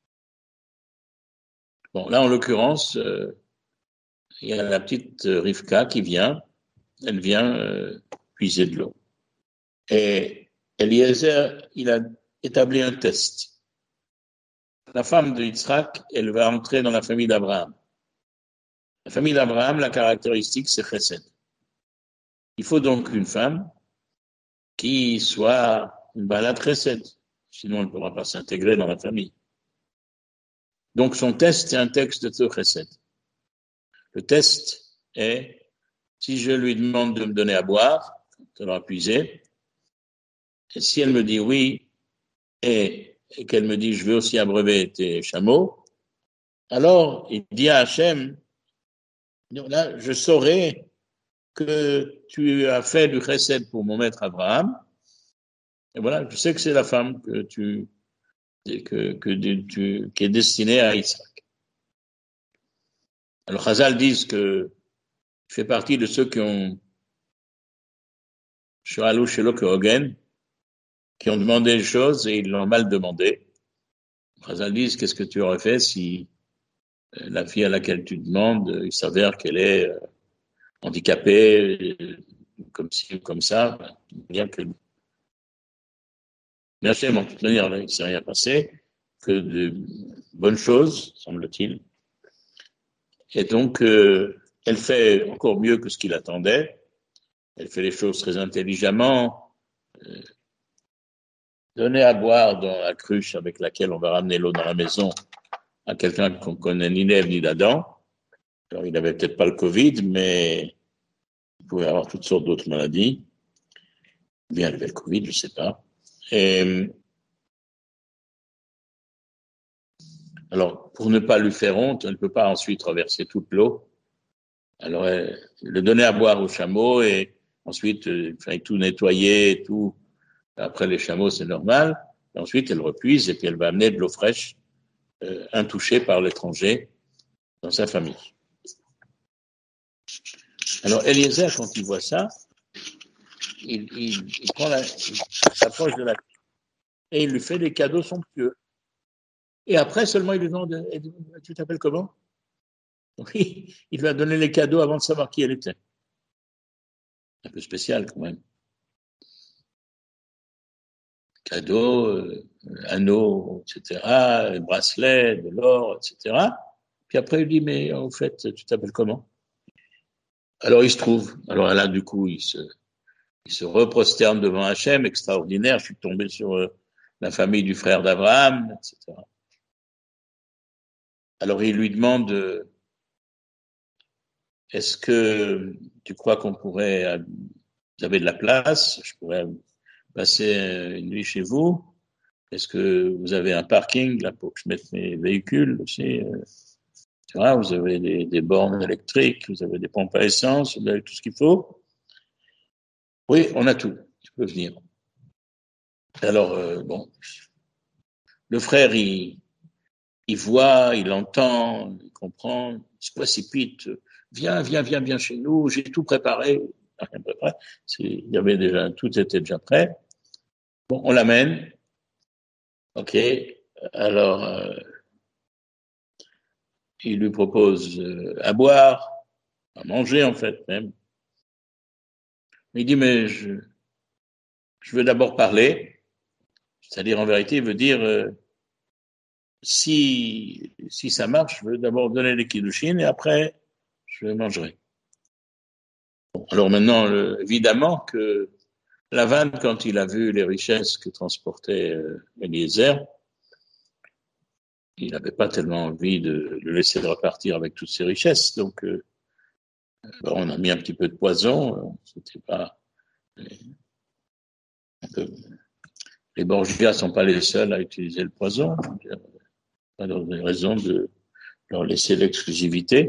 Bon, là, en l'occurrence, euh, il y a la petite Rivka qui vient. Elle vient euh, puiser de l'eau. Et Eliezer, il a établi un test. La femme de Yitzhak, elle va entrer dans la famille d'Abraham. La famille d'Abraham, la caractéristique, c'est Chesed. Il faut donc une femme qui soit une balade Chesed. Sinon, elle ne pourra pas s'intégrer dans la famille. Donc, son test, c'est un texte de Chesed. Le test est, si je lui demande de me donner à boire, elle va puiser, et si elle me dit oui, et, et qu'elle me dit je veux aussi abreuver tes chameaux, alors il dit à Hachem, là, je saurai que tu as fait du chesed pour mon maître Abraham, et voilà, je sais que c'est la femme que tu, que, que tu, qui est destinée à Isaac. Alors, Chazal disent que je fais partie de ceux qui ont Shoalou Shelo Kehogen, qui ont demandé des choses et ils l'ont mal demandé. Chazal disent, qu'est-ce que tu aurais fait si la fille à laquelle tu demandes, il s'avère qu'elle est handicapée, comme ci ou comme ça, bien que, bien sûr, de toute manière, il ne s'est rien passé, que de bonnes choses, semble-t-il. Et donc, euh, elle fait encore mieux que ce qu'il attendait. Elle fait les choses très intelligemment. Euh, donner à boire dans la cruche avec laquelle on va ramener l'eau dans la maison à quelqu'un qu'on connaît ni d'Ève ni d'Adam. Alors, il n'avait peut-être pas le Covid, mais il pouvait avoir toutes sortes d'autres maladies. Bien, il avait le Covid, je ne sais pas. Et, alors, pour ne pas lui faire honte, elle ne peut pas ensuite reverser toute l'eau. Alors, elle, le donner à boire au chameau et ensuite, il fallait tout nettoyer et tout. Après, les chameaux, c'est normal. Et ensuite, elle repuise et puis elle va amener de l'eau fraîche, euh, intouchée par l'étranger dans sa famille. Alors, Eliezer, quand il voit ça, il, il, il prend la, il s'approche de la et il lui fait des cadeaux somptueux. Et après, seulement, il lui demande, tu t'appelles comment? Oui, il lui a donné les cadeaux avant de savoir qui elle était. Un peu spécial, quand même. Cadeaux, euh, anneaux, et cetera, bracelets, de l'or, et cetera. Puis après, il dit, mais en fait, tu t'appelles comment? Alors il se trouve, alors là du coup il se, il se reprosterne devant Hachem, extraordinaire, je suis tombé sur euh, la famille du frère d'Abraham, et cetera. Alors il lui demande, euh, est-ce que tu crois qu'on pourrait, euh, vous avez de la place, je pourrais passer une nuit chez vous? Est-ce que vous avez un parking là pour que je mette mes véhicules aussi? euh, Tu vois, vous avez des, des bornes électriques, vous avez des pompes à essence, vous avez tout ce qu'il faut. Oui, on a tout. Tu peux venir. Alors, euh, bon, le frère, il, il voit, il entend, il comprend, il se précipite. Viens, viens, viens, viens chez nous, j'ai tout préparé. Rien préparé. Il y avait déjà, tout était déjà prêt. Bon, on l'amène. OK. Alors, euh, il lui propose euh, à boire, à manger en fait même. Il dit, mais je, je veux d'abord parler. C'est-à-dire, en vérité, il veut dire, euh, si, si ça marche, je veux d'abord donner les kiddushin et après, je mangerai. Bon, alors maintenant, euh, évidemment que Lavan, quand il a vu les richesses que transportait euh, Eliezer, il n'avait pas tellement envie de le laisser repartir avec toutes ses richesses. Donc, euh, bon, on a mis un petit peu de poison. C'était pas. Peu, les Borgias ne sont pas les seuls à utiliser le poison. Il n'y a pas de raison de leur laisser l'exclusivité.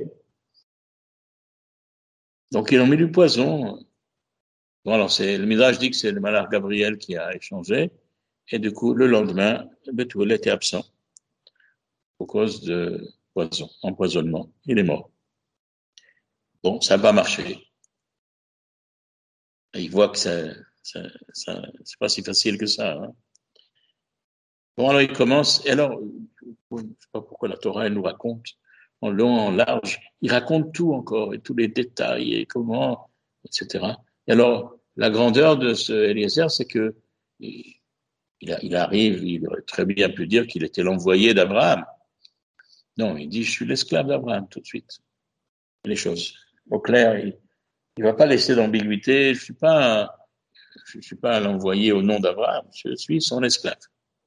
Donc, ils ont mis du poison. Bon, alors, c'est, le Midrash dit que c'est le malach Gabriel qui a échangé. Et du coup, le lendemain, Bethuel était absent à cause de poison, empoisonnement. Il est mort. Bon, ça n'a pas marché. Et il voit que ça, ça, ça, c'est pas si facile que ça. Hein. Bon, alors il commence. Et alors, je ne sais pas pourquoi la Torah elle nous raconte en long, en large. Il raconte tout encore, et tous les détails, et comment, et cetera. Et alors, la grandeur de ce Eliezer, c'est que il, il arrive, il aurait très bien pu dire qu'il était l'envoyé d'Abraham. Non, il dit, je suis l'esclave d'Abraham tout de suite. Les choses. Au clair, il ne va pas laisser d'ambiguïté. Je ne suis pas, je suis pas l'envoyé au nom d'Abraham. Je suis son esclave.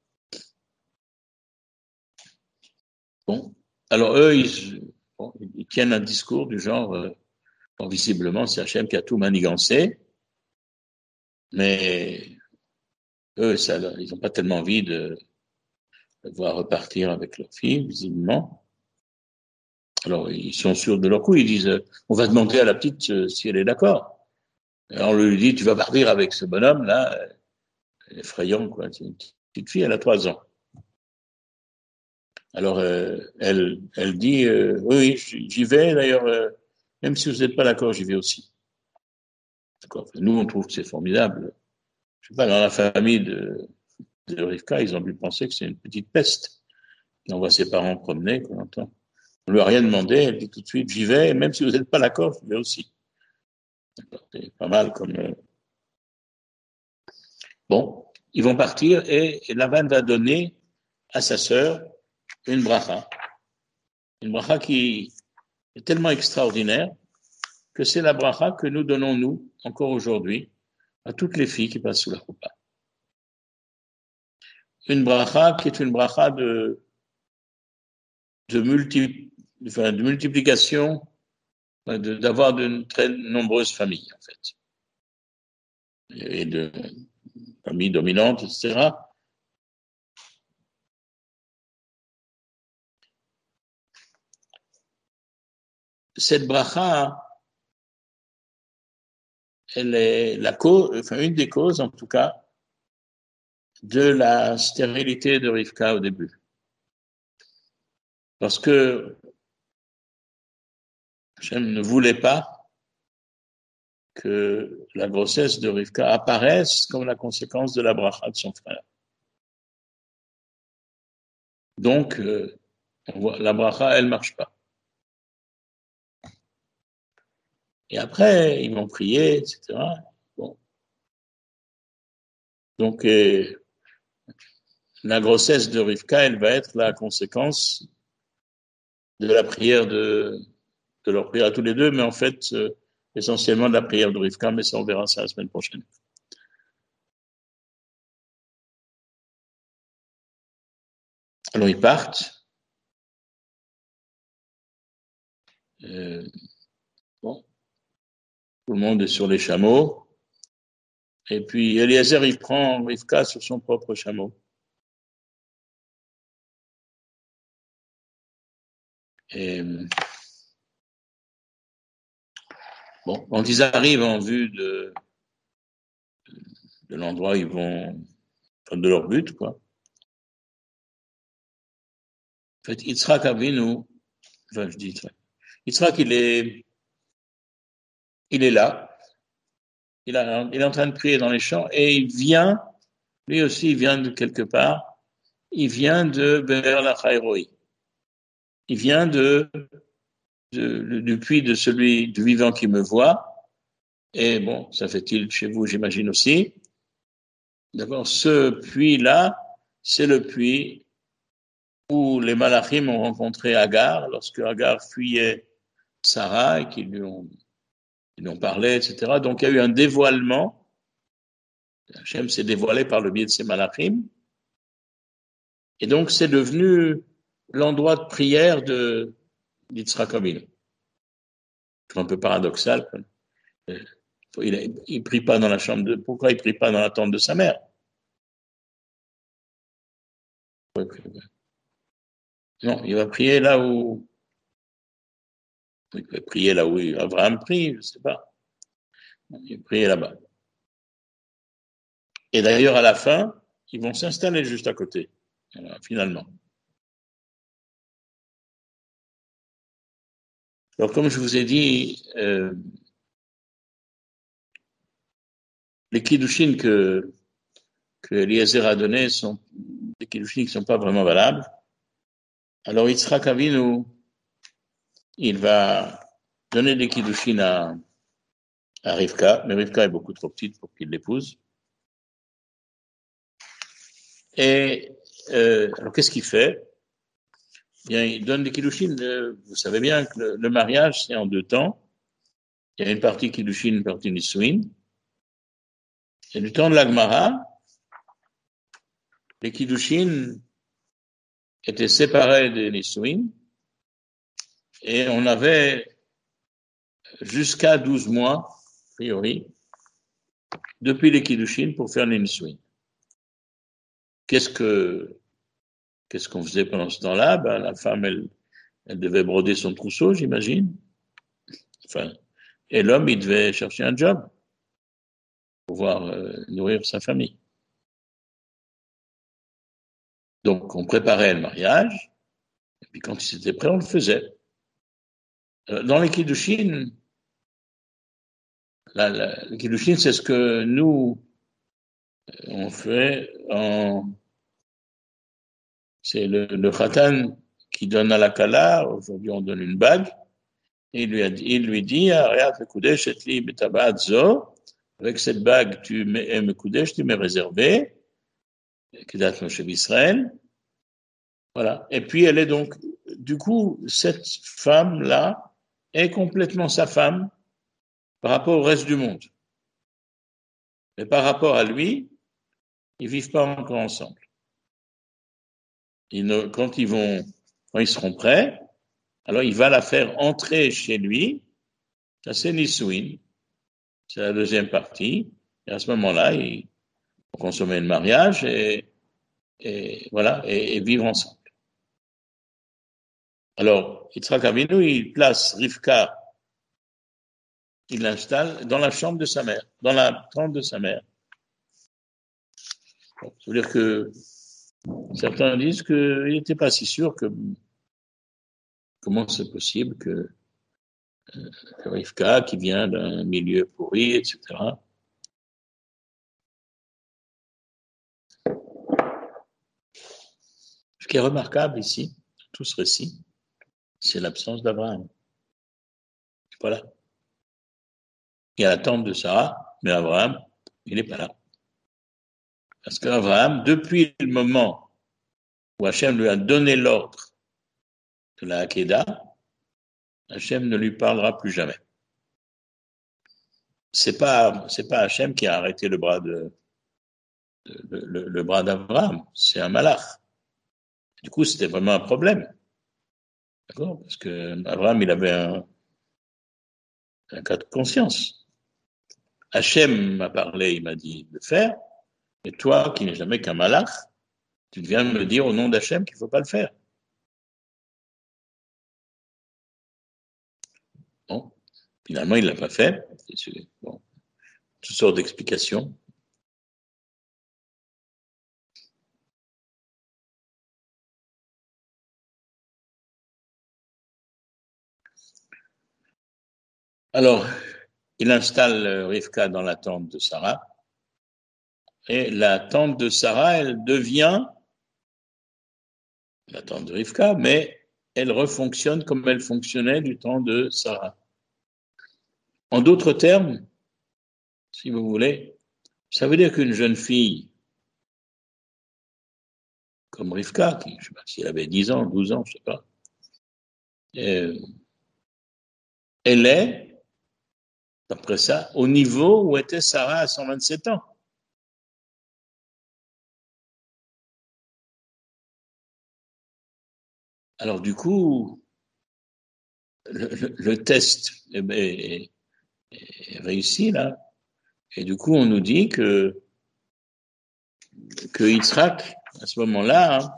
Bon. Alors eux, ils, bon, ils tiennent un discours du genre, euh, bon, visiblement, c'est Hachem qui a tout manigancé, mais eux, ça, ils n'ont pas tellement envie de, de voir repartir avec leur fille, visiblement. Alors, ils sont sûrs de leur coup. Ils disent, euh, on va demander à la petite euh, si elle est d'accord. Et on lui dit, tu vas partir avec ce bonhomme-là, euh, effrayant, quoi. C'est une petite fille, elle a trois ans. Alors, euh, elle, elle dit, euh, oui, j'y vais, d'ailleurs, euh, même si vous n'êtes pas d'accord, j'y vais aussi. D'accord. Nous, on trouve que c'est formidable. Je sais pas, dans la famille de, de Rivka, ils ont dû penser que c'est une petite peste. On voit ses parents promener, qu'on entend. On lui a rien demandé, elle dit tout de suite, j'y vais, même si vous n'êtes pas d'accord, j'y vais aussi. C'est pas mal comme. Euh... Bon, ils vont partir et, et Lavan va donner à sa sœur une bracha. Une bracha qui est tellement extraordinaire que c'est la bracha que nous donnons, nous, encore aujourd'hui, à toutes les filles qui passent sous la choupa. Une bracha qui est une bracha de, de, multi, enfin, de multiplication, de, d'avoir de très nombreuses familles, en fait. Et de familles dominantes, et cetera. Cette bracha, elle est la cause, enfin, une des causes, en tout cas, de la stérilité de Rivka au début. Parce que Hachem ne voulait pas que la grossesse de Rivka apparaisse comme la conséquence de la bracha de son frère. Donc, euh, la bracha, elle ne marche pas. Et après, ils m'ont prié, et cetera. Bon. Donc, euh, la grossesse de Rivka, elle va être la conséquence de la prière de, de leur prière à tous les deux, mais en fait, euh, essentiellement de la prière de Rivka, mais ça, on verra ça la semaine prochaine. Alors, ils partent. Euh, bon, tout le monde est sur les chameaux. Et puis, Eliezer, il prend Rivka sur son propre chameau. Et bon, quand ils arrivent en vue de, de l'endroit où ils vont, de leur but, quoi. En fait, Yitzhak Avinu, enfin, je dis, Yitzhak, il est, il est là. Il, a, il est en train de prier dans les champs et il vient, lui aussi, il vient de quelque part. Il vient de Be'er Lachairoi. Il vient de, de, du puits de celui du vivant qui me voit. Et bon, ça fait-il chez vous, j'imagine aussi. D'abord, ce puits-là, c'est le puits où les Malachim ont rencontré Agar, lorsque Agar fuyait Sarah et qu'ils lui ont, ils lui ont parlé, et cetera. Donc, il y a eu un dévoilement. Hachem s'est dévoilé par le biais de ces Malachim. Et donc, c'est devenu l'endroit de prière de d'Yitzhak Avinu. C'est un peu paradoxal. Il ne prie pas dans la chambre de... Pourquoi il ne prie pas dans la tente de sa mère? Non, il va prier là où... Il peut prier là où Abraham prie, je ne sais pas. Il va prier là-bas. Et d'ailleurs, à la fin, ils vont s'installer juste à côté, voilà, finalement. Alors, comme je vous ai dit, euh, les kiddushin que, que Eliezer a donnés sont des kiddushin qui ne sont pas vraiment valables. Alors, Yitzhak Avinu, il va donner des kiddushin à, à Rivka, mais Rivka est beaucoup trop petite pour qu'il l'épouse. Et euh, alors, qu'est-ce qu'il fait? Bien, il donne des kiddushin. Euh, vous savez bien que le, le mariage, c'est en deux temps. Il y a une partie kiddushin, une partie nisuin. Et du temps de la Gemara, les kiddushin étaient séparés des nisuin et on avait jusqu'à douze mois, a priori, depuis les kiddushin pour faire les nisuin. Qu'est-ce que qu'est-ce qu'on faisait pendant ce temps-là? Ben, la femme, elle, elle devait broder son trousseau, j'imagine. Enfin, et l'homme, il devait chercher un job pour pouvoir euh, nourrir sa famille. Donc, on préparait le mariage, et puis quand il était prêt, on le faisait. Dans les kiddushin, la, la, le kiddushin, c'est ce que nous, on fait en... C'est le, le khatan qui donne à la kala, aujourd'hui on donne une bague, et il lui, a, il lui dit, avec cette bague, tu me kudesh, tu m'es réservé, Kedat Moshe Israël. Voilà. Et puis elle est donc, du coup, cette femme-là est complètement sa femme par rapport au reste du monde. Mais par rapport à lui, ils vivent pas encore ensemble. Ils ne, quand ils vont, quand ils seront prêts, alors il va la faire entrer chez lui. Ça, c'est Nisuin. C'est la deuxième partie. Et à ce moment-là, ils vont consommer le mariage et, et voilà, et, et vivre ensemble. Alors, Yitzhak Avinu, il place Rivka, il l'installe dans la chambre de sa mère, dans la tente de sa mère. Donc, ça veut dire que certains disent qu'il n'était pas si sûr que comment c'est possible que, euh, que Rivka, qui vient d'un milieu pourri, et cetera. Ce qui est remarquable ici, tout ce récit, c'est l'absence d'Abraham. Voilà. Il y a la tente de Sarah, mais Abraham, il n'est pas là. Parce qu'Abraham, depuis le moment où Hachem lui a donné l'ordre de la Hakeda, Hachem ne lui parlera plus jamais. c'est pas, c'est pas Hachem qui a arrêté le bras de, de- le, le bras d'Abraham, c'est un malach. Du coup, c'était vraiment un problème. D'accord? Parce que Abraham, il avait un, un cas de conscience. Hachem m'a parlé, il m'a dit de faire, et toi, qui n'es jamais qu'un malach, tu viens me dire au nom d'Hachem qu'il ne faut pas le faire. Bon, finalement, il ne l'a pas fait. Bon, toutes sortes d'explications. Alors, il installe Rivka dans la tente de Sarah, et la tente de Sarah, elle devient la tente de Rivka, mais elle refonctionne comme elle fonctionnait du temps de Sarah. En d'autres termes, si vous voulez, ça veut dire qu'une jeune fille comme Rivka, qui, je sais pas si elle avait dix ans, douze ans, je sais pas, euh, elle est, d'après ça, au niveau où était Sarah à cent vingt-sept ans. Alors du coup, le, le, le test est, est, est réussi là, et du coup on nous dit que que Yitzhak, à ce moment-là, hein,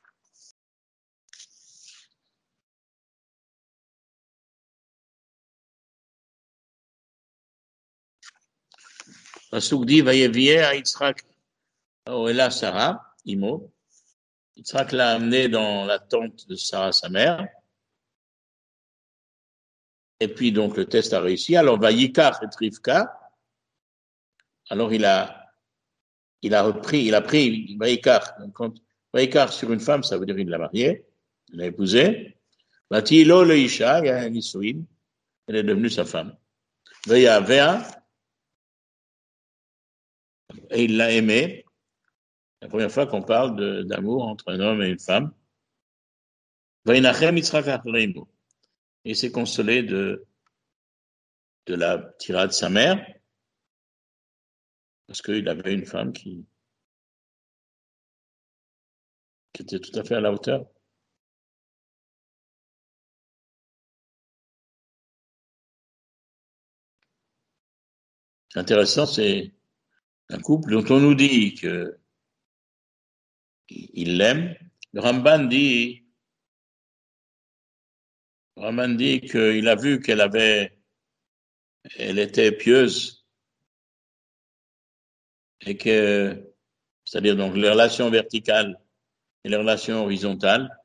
Pasuk dit, Vayevier à Yitzhak, Oela Sarah, Imo. Yitzhak l'a amené dans la tente de Sarah, sa mère. Et puis, donc, le test a réussi. Alors, Vayikar et Rivka. Alors, il a, il a repris, il a pris Vayikar. Donc, Vayikar sur une femme, ça veut dire qu'il l'a mariée, il l'a épousée. Vatilo le Isha, il y a un Isuin. Elle est devenue sa femme. Vayavea, et il l'a aimée. La première fois qu'on parle de, d'amour entre un homme et une femme. Vainachem Yitzhak Achreimu. Il s'est consolé de, de la tirade de sa mère, parce qu'il avait une femme qui, qui était tout à fait à la hauteur. Intéressant, c'est un couple dont on nous dit que il l'aime. Le Ramban dit, le Ramban dit qu'il a vu qu'elle avait, elle était pieuse et que, c'est-à-dire donc les relations verticales et les relations horizontales,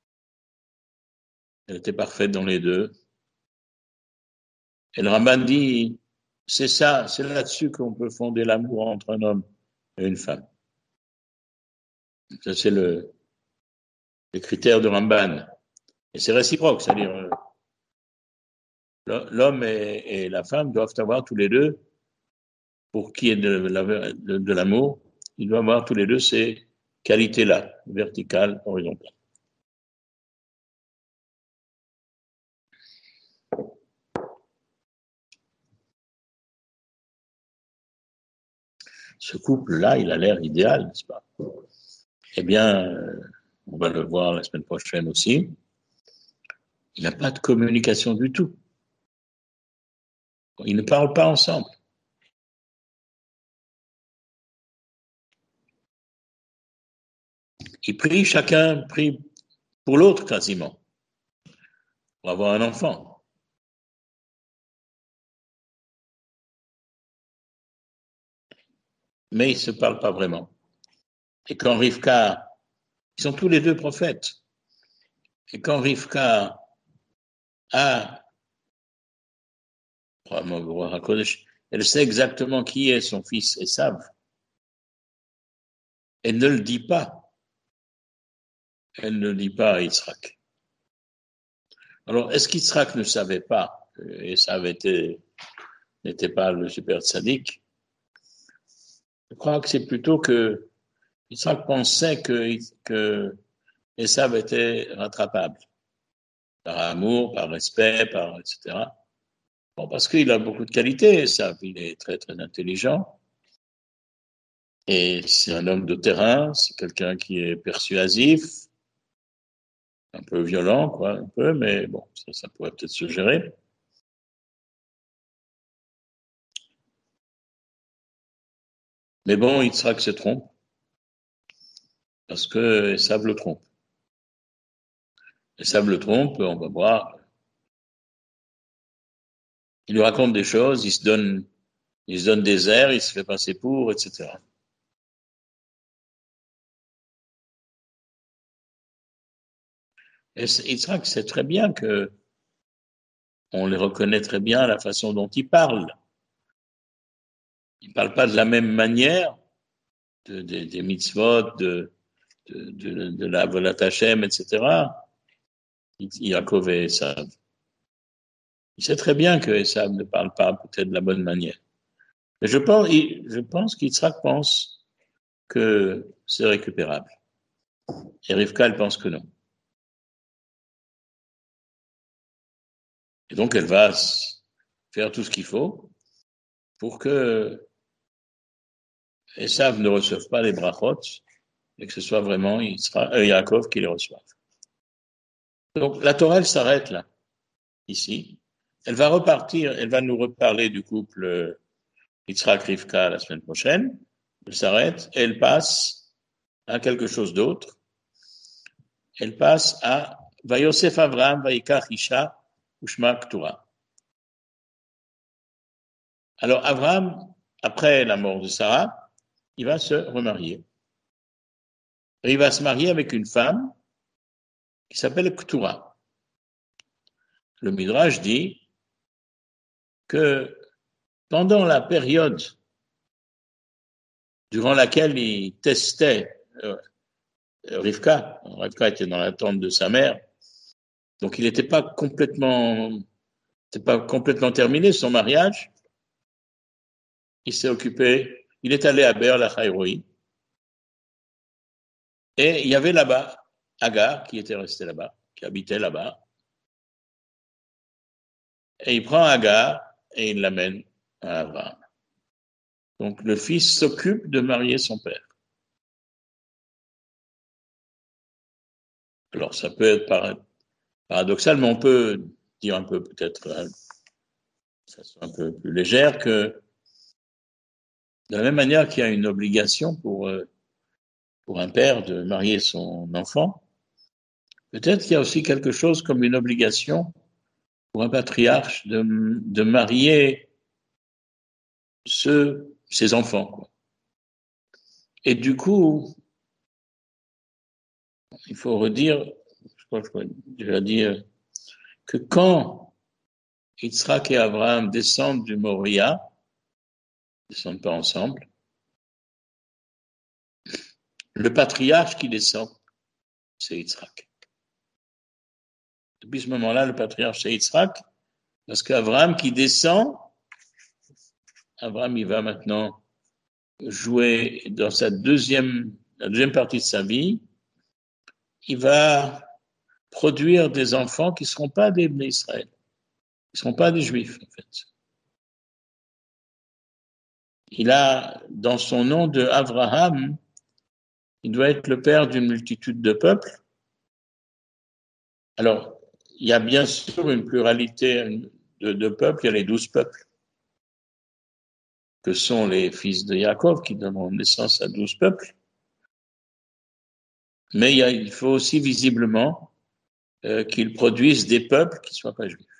elle était parfaite dans les deux. Et le Ramban dit, c'est ça, c'est là-dessus qu'on peut fonder l'amour entre un homme et une femme. Ça, c'est le, les critères de Ramban. Et c'est réciproque, c'est-à-dire l'homme et, et la femme doivent avoir tous les deux, pour qu'il y ait de, de, de l'amour, ils doivent avoir tous les deux ces qualités-là, verticales, horizontales. Ce couple-là, il a l'air idéal, n'est-ce pas? Eh bien, euh, on va le voir la semaine prochaine aussi. Il n'a pas de communication du tout. Ils ne parlent pas ensemble. Ils prient, chacun prie pour l'autre quasiment, pour avoir un enfant. Mais ils ne se parlent pas vraiment. Et quand Rivka, ils sont tous les deux prophètes. Et quand Rivka a, elle sait exactement qui est son fils Esav, elle ne le dit pas. Elle ne le dit pas à Yitzhak. Alors, est-ce qu'Yitzhak ne savait pas, Esav était, n'était pas le super tzaddik? Je crois que c'est plutôt que Yitzhak pensait que, que Esav était rattrapable, par amour, par respect, par et cetera. Bon, parce qu'il a beaucoup de qualités, ça. Il est très, très intelligent. Et c'est un homme de terrain, c'est quelqu'un qui est persuasif, un peu violent, quoi, un peu, mais bon, ça, ça pourrait peut-être se gérer. Mais bon, Yitzhak se trompe, parce que Esav le trompe. Esav le trompe, on va voir. Il lui raconte des choses, il se donne, il se donne des airs, il se fait passer pour, et cetera. Et Yitzhak sait très bien que on les reconnaît très bien à la façon dont ils parlent. Ils ne parlent pas de la même manière de, de, des mitzvot, de, de, de, de la Volat Hashem, et cetera. Yaakov et Esav. Il sait très bien que Esav ne parle pas peut-être de la bonne manière. Mais je pense, je pense qu'Yitzhak pense que c'est récupérable. Et Rivka, elle pense que non. Et donc, elle va faire tout ce qu'il faut pour que Esav ne reçoive pas les brachot et que ce soit vraiment euh, Yaakov qui les reçoive. Donc, la Torah, elle s'arrête là, ici. Elle va repartir, elle va nous reparler du couple Yitzhak-Rivka la semaine prochaine. Elle s'arrête et elle passe à quelque chose d'autre. Elle passe à Vayosef Avraham Vayikach Isha Ushma Ktura. Alors, Avraham, après la mort de Sarah, il va se remarier. Et il va se marier avec une femme qui s'appelle Ktura. Le Midrash dit que pendant la période durant laquelle il testait euh, Rivka, Rivka était dans l'attente de sa mère, donc il n'était pas complètement, c'était pas complètement terminé son mariage. Il s'est occupé, il est allé à Be'er Lachaïroi, et il y avait là-bas Agar qui était resté là-bas, qui habitait là-bas, et il prend Agar et il l'amène à Abraham. Donc le fils s'occupe de marier son père. Alors ça peut être paradoxal, mais on peut dire un peu peut-être de façon un peu plus légère que de la même manière qu'il y a une obligation pour, pour un père de marier son enfant, peut-être qu'il y a aussi quelque chose comme une obligation pour un patriarche de, de marier ce, ses enfants, quoi. Et du coup, il faut redire, je crois que je déjà dire, que quand Yitzhak et Abraham descendent du Moria, ils ne descendent pas ensemble, le patriarche qui descend, c'est Yitzhak. Depuis ce moment-là, le patriarche, c'est Yitzhak, parce qu'Abraham qui descend, Abraham, il va maintenant jouer dans sa deuxième, la deuxième partie de sa vie, il va produire des enfants qui ne seront pas des Bnei Israël, qui ne seront pas des Juifs, en fait. Il a, dans son nom de Abraham, il doit être le père d'une multitude de peuples. Alors, il y a bien sûr une pluralité de, de peuples, il y a les douze peuples, que sont les fils de Jacob, qui donneront naissance à douze peuples. Mais il, y a, il faut aussi visiblement euh, qu'ils produisent des peuples qui ne soient pas juifs.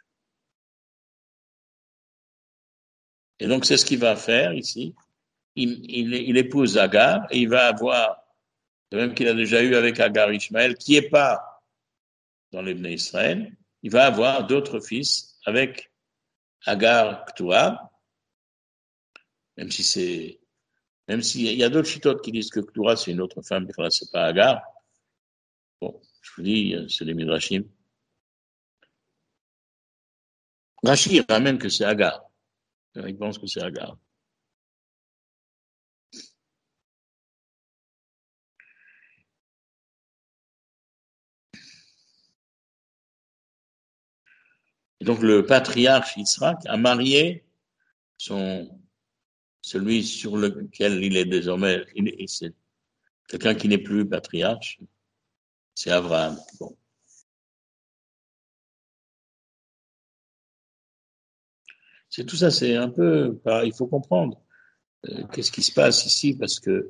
Et donc, c'est ce qu'il va faire ici. Il, il, il épouse Agar et il va avoir, de même qu'il a déjà eu avec Agar Ishmaël, qui n'est pas dans les Bnei Israël, il va avoir d'autres fils avec Agar Ktura, même si c'est, même s'il y a d'autres chitotes qui disent que Ktura c'est une autre femme, mais c'est pas Agar. Bon, je vous dis, c'est les Midrashim. Rashi ramène que c'est Agar. Il pense que c'est Agar. Et donc le patriarche Yitzhak a marié son, celui sur lequel il est désormais, il, c'est quelqu'un qui n'est plus patriarche, c'est Abraham. Bon. C'est tout ça, c'est un peu, il faut comprendre euh, qu'est-ce qui se passe ici, parce que,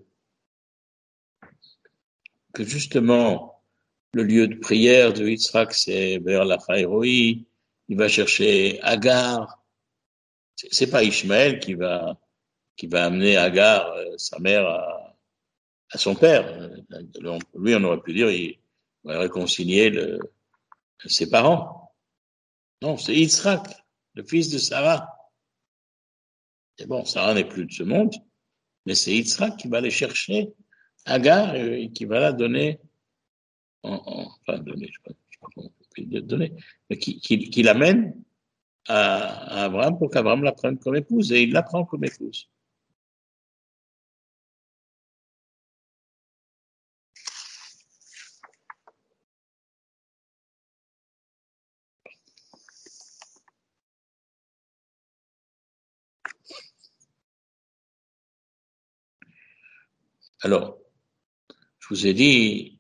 que justement, le lieu de prière de Yitzhak, c'est vers la Haïroï, il va chercher Agar, c'est, c'est pas Ishmaël qui va, qui va amener Agar, euh, sa mère, à, à son père. Lui, on aurait pu dire, il va réconcilier le, ses parents. Non, c'est Yitzhak, le fils de Sarah. Et bon, Sarah n'est plus de ce monde, mais c'est Yitzhak qui va aller chercher Agar et qui va la donner, en, en, enfin donner, je sais pas, je sais pas comment on peut donner, mais qui, qui, qui l'amène à, à Abraham pour qu'Abraham la prenne comme épouse, et il la prend comme épouse. Alors, je vous ai dit,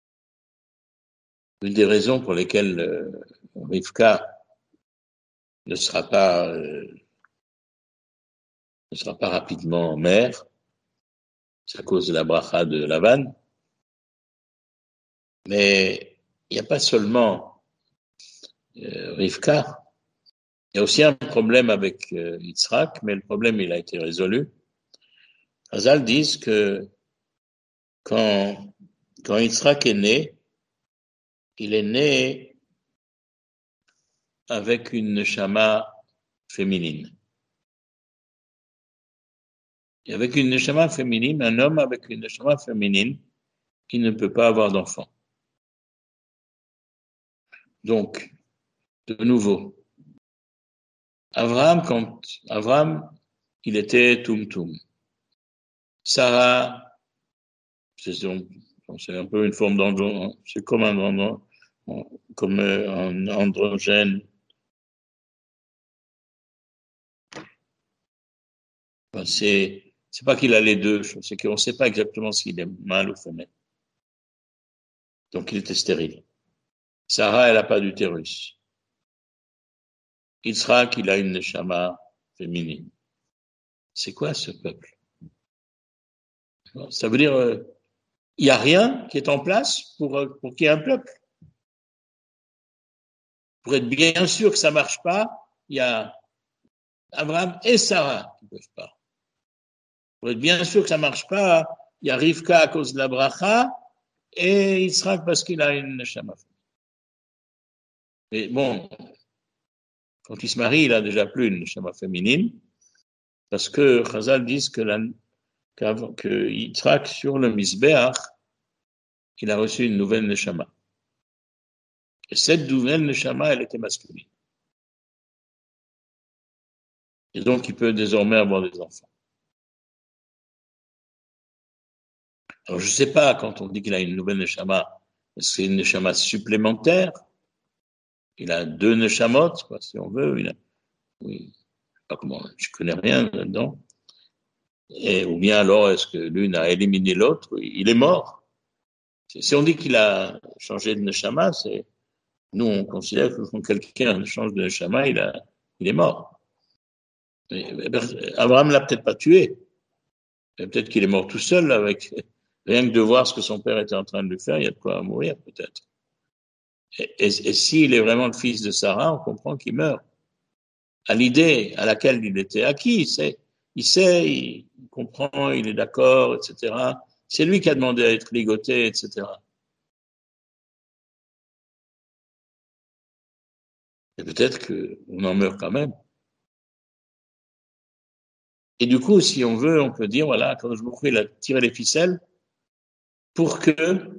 une des raisons pour lesquelles euh, Rivka ne sera pas euh, ne sera pas rapidement mère, c'est à cause de la bracha de Lavan. Mais il n'y a pas seulement euh, Rivka, il y a aussi un problème avec euh, Yitzhak, mais le problème il a été résolu. Chazal disent que quand, quand Yitzhak est né, il est né avec une neshama féminine. Et avec une neshama féminine, un homme avec une neshama féminine, qui ne peut pas avoir d'enfant. Donc, de nouveau, Abraham, quand Abraham, il était Tum Tum. Sarah, c'est, c'est un peu une forme d'androgène, c'est comme un androgène, comme un androgène. Enfin, c'est, c'est pas qu'il a les deux, c'est qu'on ne sait pas exactement s'il est mâle ou femelle. Donc, il était stérile. Sarah, elle n'a pas d'utérus. Yitzhak, il a une neshama féminine. C'est quoi ce peuple? Ça veut dire, il euh, n'y a rien qui est en place pour, pour qu'il y ait un peuple. Pour être bien sûr que ça ne marche pas, il y a Abraham et Sarah qui ne peuvent pas. Pour être bien sûr que ça ne marche pas, il y a Rivka à cause de la bracha et Yitzhak parce qu'il a une neshama. Mais bon, quand il se marie, il a déjà plus une neshama féminine parce que Chazal disent que, la, que Yitzhak sur le Misbeach, il a reçu une nouvelle neshama. Et cette nouvelle neshama, elle était masculine. Et donc, il peut désormais avoir des enfants. Alors, je ne sais pas, quand on dit qu'il a une nouvelle neshama, est-ce que c'est une neshama supplémentaire? Il a deux neshamot, quoi, si on veut. Il a, oui, je ne sais pas comment, je connais rien là-dedans. Et, ou bien alors, est-ce que l'une a éliminé l'autre? Il est mort. Si on dit qu'il a changé de neshama, c'est, nous, on considère que quand quelqu'un change de neshama, il a, il est mort. Mais, Abraham l'a peut-être pas tué. Peut-être qu'il est mort tout seul avec, rien que de voir ce que son père était en train de lui faire, il y a de quoi mourir peut-être. Et, et, et s'il est vraiment le fils de Sarah, on comprend qu'il meurt. À l'idée à laquelle il était acquis, il sait, il sait, il comprend, il est d'accord, et cetera. C'est lui qui a demandé à être ligoté, et cetera. Et peut-être qu'on en meurt quand même. Et du coup, si on veut, on peut dire, voilà, quand je me il a tiré les ficelles pour que,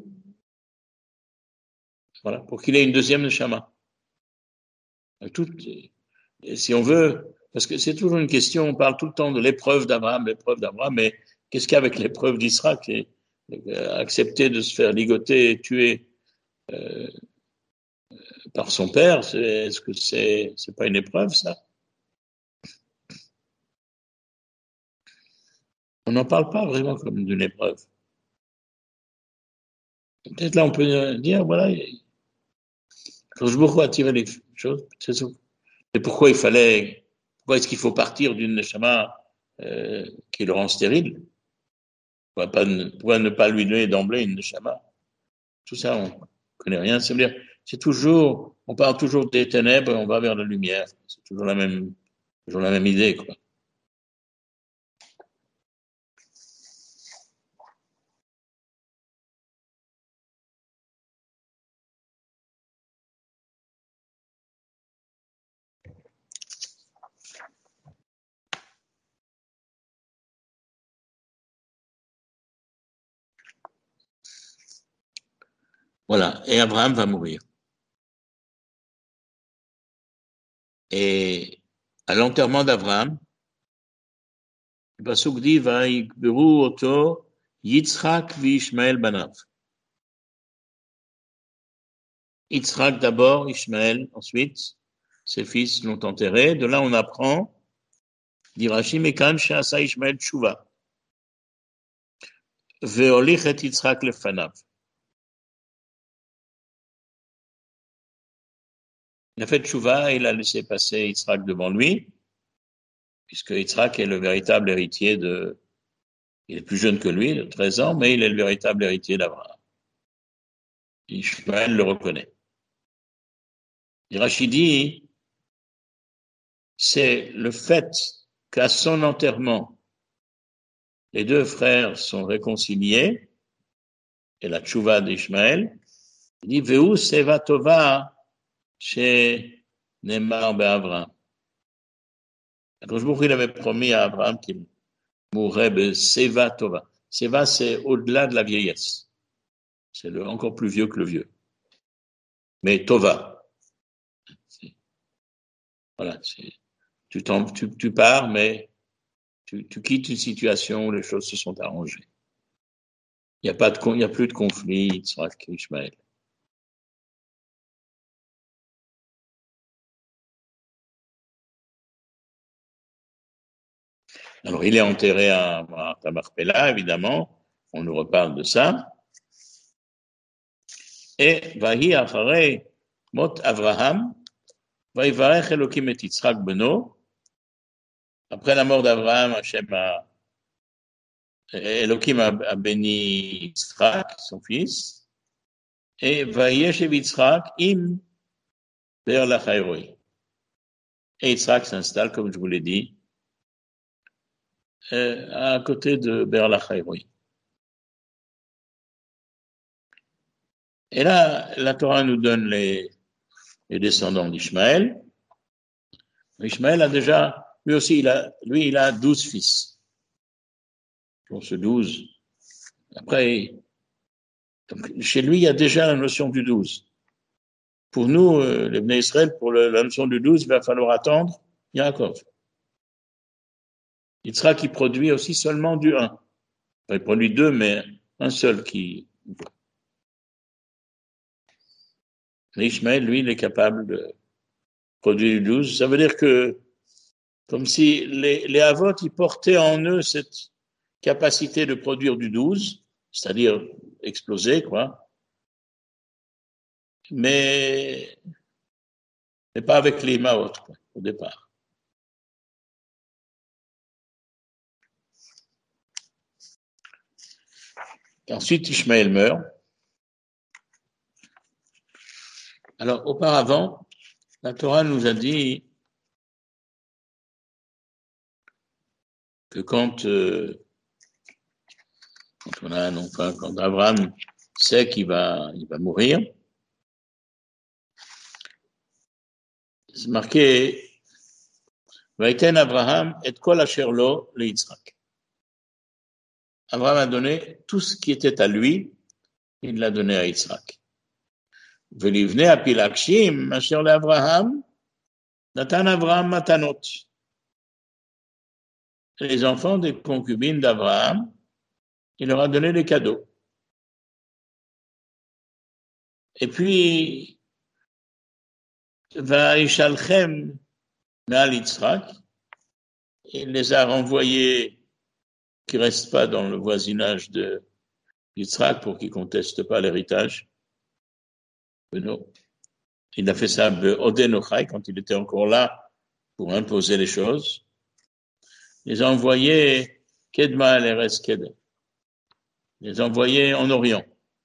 voilà, pour qu'il ait une deuxième neshama. Tout, si on veut, parce que c'est toujours une question, on parle tout le temps de l'épreuve d'Abraham, l'épreuve d'Abraham, mais qu'est-ce qu'il y a avec l'épreuve d'Israël qui est accepté de se faire ligoter et tuer euh, par son père, c'est, est-ce que c'est, c'est pas une épreuve, ça? On n'en parle pas vraiment comme d'une épreuve. Peut-être là, on peut dire, voilà, Akadosh Baruch Hu a tiré les choses, c'est ça. Et pourquoi il fallait, pourquoi est-ce qu'il faut partir d'une neshama euh, qui le rend stérile? Pourquoi, pas, pourquoi ne pas lui donner d'emblée une neshama? Tout ça, on ne connaît rien. C'est-à-dire, c'est toujours, on part toujours des ténèbres et on va vers la lumière. C'est toujours la même, toujours la même idée, quoi. Voilà. Et Abraham va mourir. Et à l'enterrement d'Abraham, le pasuk dit, Vayikberu oto Yitzhak v'Ishmael banav. Yitzhak d'abord, Ishmael ensuite, ses fils l'ont enterré. De là, on apprend, dit Rashi, Mekan she'asa Ishmael tshuva. Ve'olich et Yitzhak lefanav. Il a fait tshuva et il a laissé passer Yitzhak devant lui, puisque Yitzhak est le véritable héritier de... Il est plus jeune que lui, de treize ans, mais il est le véritable héritier d'Abraham. Ishmael le reconnaît. Rashi dit, c'est le fait qu'à son enterrement, les deux frères sont réconciliés, et la tchouva d'Ishmael, il dit, Veu seva tova chez Neymar be'Abraham. Akadosh Baruch Hu, il avait promis à Abraham qu'il mourrait be seva tova. Seva, c'est au-delà de la vieillesse. C'est le, encore plus vieux que le vieux. Mais tova. C'est, voilà, c'est, tu, tu, tu pars, mais tu, tu quittes une situation où les choses se sont arrangées. Il n'y a pas de, il y a plus de conflit, Yitzhak et Ishmael. Alors, il est enterré à, à Tamarpela, évidemment. On nous reparle de ça. Et Vahi Acharei Mot Avraham, Vahivarech Elokim et Yitzhak Beno. Après la mort d'Abraham, Hachem a, Elokim a, a béni Yitzhak, son fils. Et Vayeshev Yitzhak im Ber Lachayroi. Et Yitzhak s'installe, comme je vous l'ai dit, à côté de Ber Lachayroi. Et là, la Torah nous donne les, les descendants d'Ishmaël. Ishmaël a déjà, lui aussi, il a, lui, il a douze fils. Pour ce douze. Après, donc, chez lui, il y a déjà la notion du douze. Pour nous, euh, les Bnei Israël, pour le, la notion du douze, il va falloir attendre Yaakov. Yitzhak qui produit aussi seulement du un. Enfin, il produit deux, mais un seul qui... Mais Ishmaël, lui, il est capable de produire du douze. Ça veut dire que, comme si les, les Havot, ils portaient en eux cette capacité de produire du douze, c'est-à-dire exploser, quoi. Mais, mais pas avec les Maot, quoi, au départ. Ensuite, Ishmaël meurt. Alors, auparavant, la Torah nous a dit que quand, euh, quand on a, enfin, quand Abraham sait qu'il va, il va mourir, c'est marqué Vaïten Abraham et kol asher lo le Yitzhak. Abraham a donné tout ce qui était à lui, il l'a donné à Yitzhak. Velivne apilakshim asher le Abraham, natan Abraham matanot. Les enfants des concubines d'Abraham, il leur a donné des cadeaux. Et puis, Vaishalchem Me'al Yitzhak, il les a renvoyés qui ne restent pas dans le voisinage de Yitzhak pour qu'ils ne contestent pas l'héritage. Il a fait ça Odenochai quand il était encore là pour imposer les choses. Il les a envoyés Kedma al-Eres Kedem. Il les a envoyés en Orient.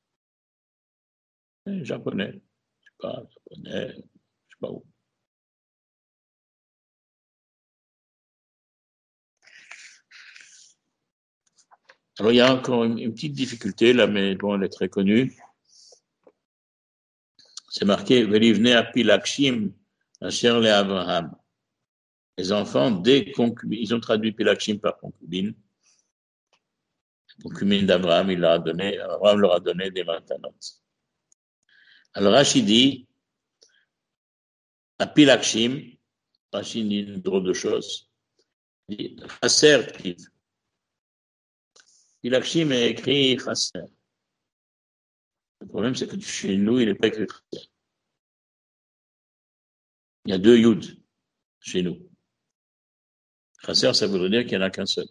Les Japonais, je ne sais pas, Japonais, je ne sais pas où. Alors, il y a encore une, une petite difficulté là, mais bon, elle est très connue. C'est marqué, Velivne apilakshim asher le Abraham. Les enfants des concubines, ils ont traduit pilakshim par concubine. Concubine d'Abraham, il leur a donné, Abraham leur a donné des matanot. Alors, Rashi dit, apilakshim, Rashi dit une drôle de chose. Il dit, chaser tiv. Pilakshim est écrit chaser. Le problème, c'est que chez nous, il n'est pas écrit chaser. Il y a deux yud chez nous. Chaser, ça voudrait dire qu'il n'y en a qu'un seul.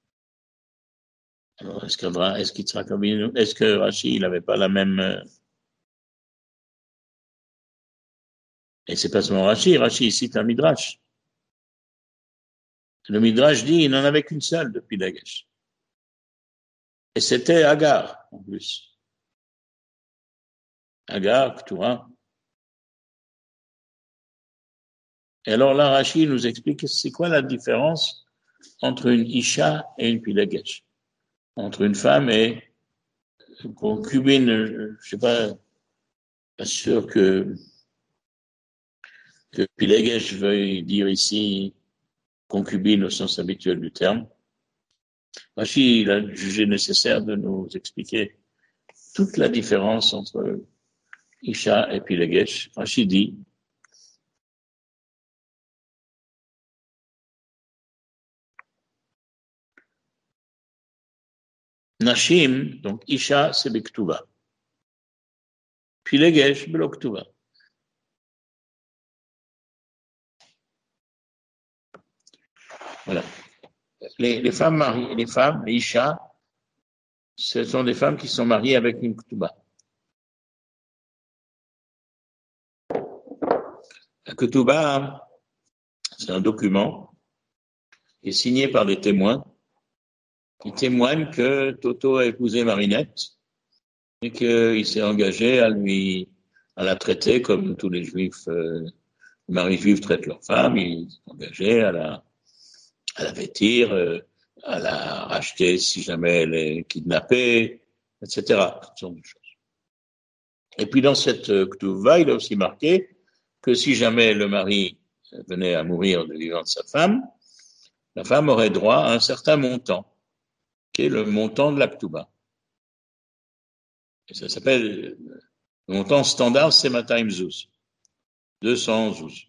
Alors, est-ce que, est-ce qu'il sera comme nous? Est-ce que Rashi, il n'avait pas la même. Et c'est pas seulement Rashi, Rashi, il cite un Midrash. Le Midrash dit il n'en avait qu'une seule depuis Dagesh. Et c'était Agar, en plus. Agar, K'tura. Et alors là, Rashi nous explique c'est quoi la différence entre une Isha et une Pilagesh. Entre une femme et une concubine, je ne sais pas, pas sûr que, que Pilagesh veuille dire ici concubine au sens habituel du terme. Rashi, il a jugé nécessaire de nous expliquer toute la différence entre Isha et Pilagesh. Rashi dit Nashim, donc Isha, c'est Bektuba. Pilagesh, Beloktuba. Voilà. Les, les femmes mariées, les femmes, les Isha, ce sont des femmes qui sont mariées avec une Ktuba. La Ktuba, c'est un document qui est signé par des témoins qui témoignent que Toto a épousé Marinette et qu'il s'est engagé à lui, à la traiter comme tous les juifs, euh, les maris juifs traitent leurs femmes, il s'est engagé à la, à la vêtir, euh, à la racheter si jamais elle est kidnappée, et cetera. Toutes sortes de choses. Et puis dans cette Ktuva, il a aussi marqué que si jamais le mari venait à mourir du vivant de sa femme, la femme aurait droit à un certain montant, qui est le montant de la Ktuba. Et ça s'appelle, le montant standard, c'est Matayim Zouz, deux cents zouz.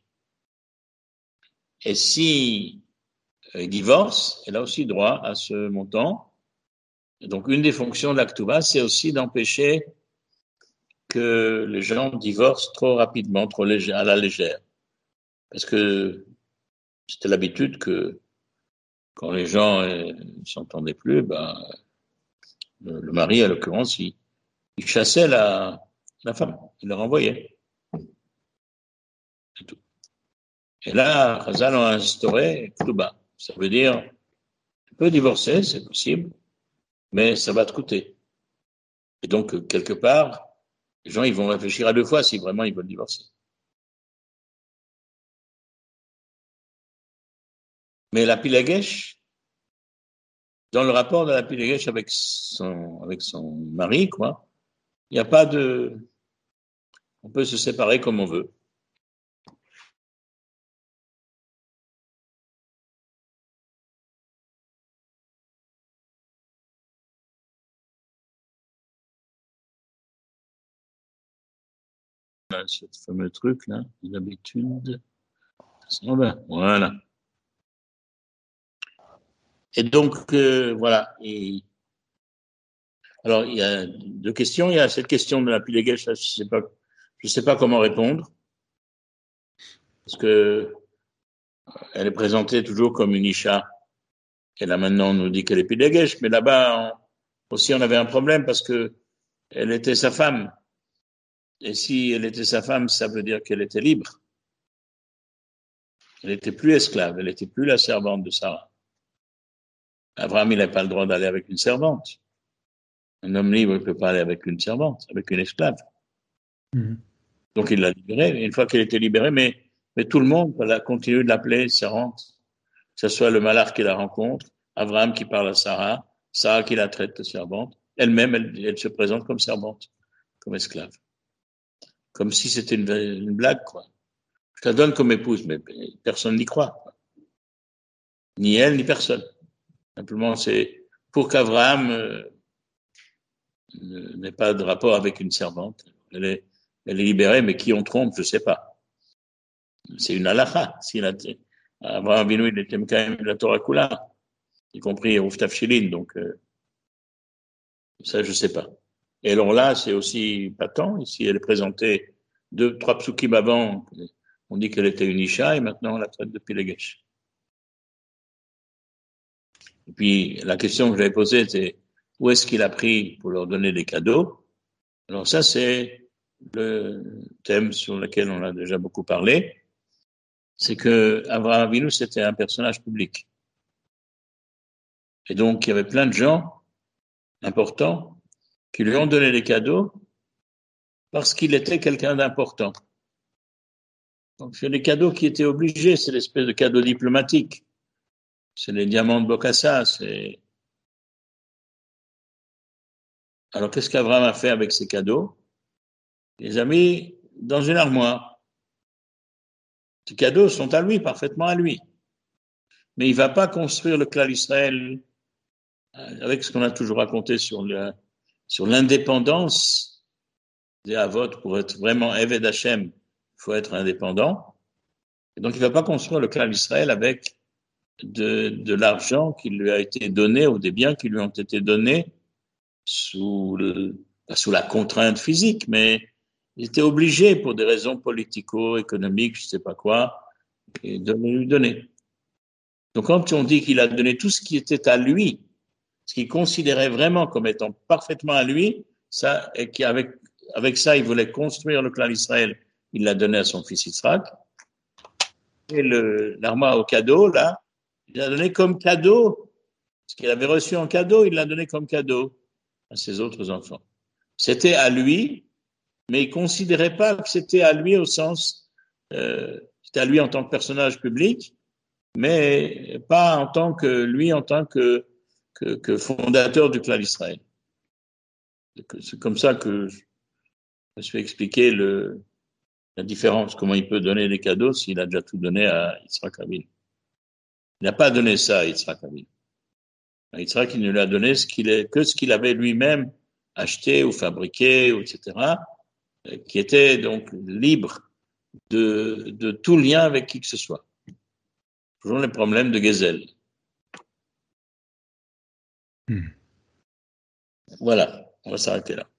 Et si elle divorce, elle a aussi droit à ce montant. Et donc, une des fonctions de la Ktuba, c'est aussi d'empêcher que les gens divorcent trop rapidement, trop léger, à la légère. Parce que c'était l'habitude que quand les gens ne s'entendaient plus, ben, le, le mari, à l'occurrence, il, il chassait la, la femme, il la renvoyait. C'est tout. Et là, Chazal a instauré Ktuba. Ça veut dire, tu peux divorcer, c'est possible, mais ça va te coûter. Et donc, quelque part, les gens ils vont réfléchir à deux fois si vraiment ils veulent divorcer. Mais la Pilagesh, dans le rapport de la Pilagesh avec son, avec son mari, quoi, il n'y a pas de... On peut se séparer comme on veut. Ce fameux truc là, l'habitude. Voilà. Et donc euh, voilà. Et... Alors il y a deux questions. Il y a cette question de la Pilagesh, je ne sais pas, je sais pas comment répondre. parce que elle est présentée toujours comme une Isha. Et là, maintenant, on nous dit qu'elle est Pilegesh, mais là-bas, on, aussi, on avait un problème parce que elle était sa femme. Et si elle était sa femme, ça veut dire qu'elle était libre. Elle n'était plus esclave, elle n'était plus la servante de Sarah. Abraham, il n'a pas le droit d'aller avec une servante. Un homme libre ne peut pas aller avec une servante, avec une esclave. Mmh. Donc, il l'a libérée. Une fois qu'elle était libérée, mais, mais tout le monde voilà, continue de l'appeler servante. Que ce soit le malach qui la rencontre, Abraham qui parle à Sarah, Sarah qui la traite de servante. Elle-même, elle, elle se présente comme servante, comme esclave. Comme si c'était une, une blague, quoi. Je la donne comme épouse, mais personne n'y croit. Quoi. Ni elle, ni personne. Simplement, c'est pour qu'Abraham euh, n'ait pas de rapport avec une servante. Elle est, elle est libérée, mais qui on trompe, je ne sais pas. C'est une halakha. Si Abraham Avinu, il était quand même la Torah Kula, y compris Ruf Tafshilin, donc euh, ça, je ne sais pas. Et alors là, c'est aussi patent. Ici, elle est présentée deux, trois psukim avant. On dit qu'elle était une Isha et maintenant on la traite de Pilegesh. Et puis, la question que j'avais posée, c'est où est-ce qu'il a pris pour leur donner des cadeaux? Alors ça, c'est le thème sur lequel on a déjà beaucoup parlé. C'est que Abraham Avinu, c'était un personnage public. Et donc, il y avait plein de gens importants qui lui ont donné des cadeaux parce qu'il était quelqu'un d'important. Donc, c'est des cadeaux qui étaient obligés, c'est l'espèce de cadeau diplomatique. C'est les diamants de Bokassa, c'est... Alors, qu'est-ce qu'Abraham a fait avec ces cadeaux? Il les a mis dans une armoire. Ces cadeaux sont à lui, parfaitement à lui. Mais il ne va pas construire le clan d'Israël avec ce qu'on a toujours raconté sur, le, sur l'indépendance des Havot. Pour être vraiment Eved Hashem, il faut être indépendant. Et donc, il ne va pas construire le clan d'Israël avec de, de l'argent qui lui a été donné ou des biens qui lui ont été donnés sous, le, sous la contrainte physique, mais il était obligé pour des raisons politico-économiques, je ne sais pas quoi, de lui donner. Donc quand on dit qu'il a donné tout ce qui était à lui, ce qu'il considérait vraiment comme étant parfaitement à lui, ça, et qu'avec avec ça, il voulait construire le clan d'Israël, il l'a donné à son fils Yitzhak. Et le, l'armoire au cadeau, là, il l'a donné comme cadeau. Ce qu'il avait reçu en cadeau, il l'a donné comme cadeau à ses autres enfants. C'était à lui, mais il ne considérait pas que c'était à lui au sens, euh, c'était à lui en tant que personnage public, mais pas en tant que lui, en tant que, que, que fondateur du clan d'Israël. C'est comme ça que je me suis expliqué le, la différence, comment il peut donner des cadeaux s'il a déjà tout donné à Yitzhak Rabin. Il n'a pas donné ça à Yitzhak Rabin. Yitzhak, il ne lui a donné ce qu'il est, que ce qu'il avait lui-même acheté ou fabriqué, et cetera, qui était donc libre de, de tout lien avec qui que ce soit. Toujours les problèmes de Gezel. Hmm. Voilà, on va s'arrêter là.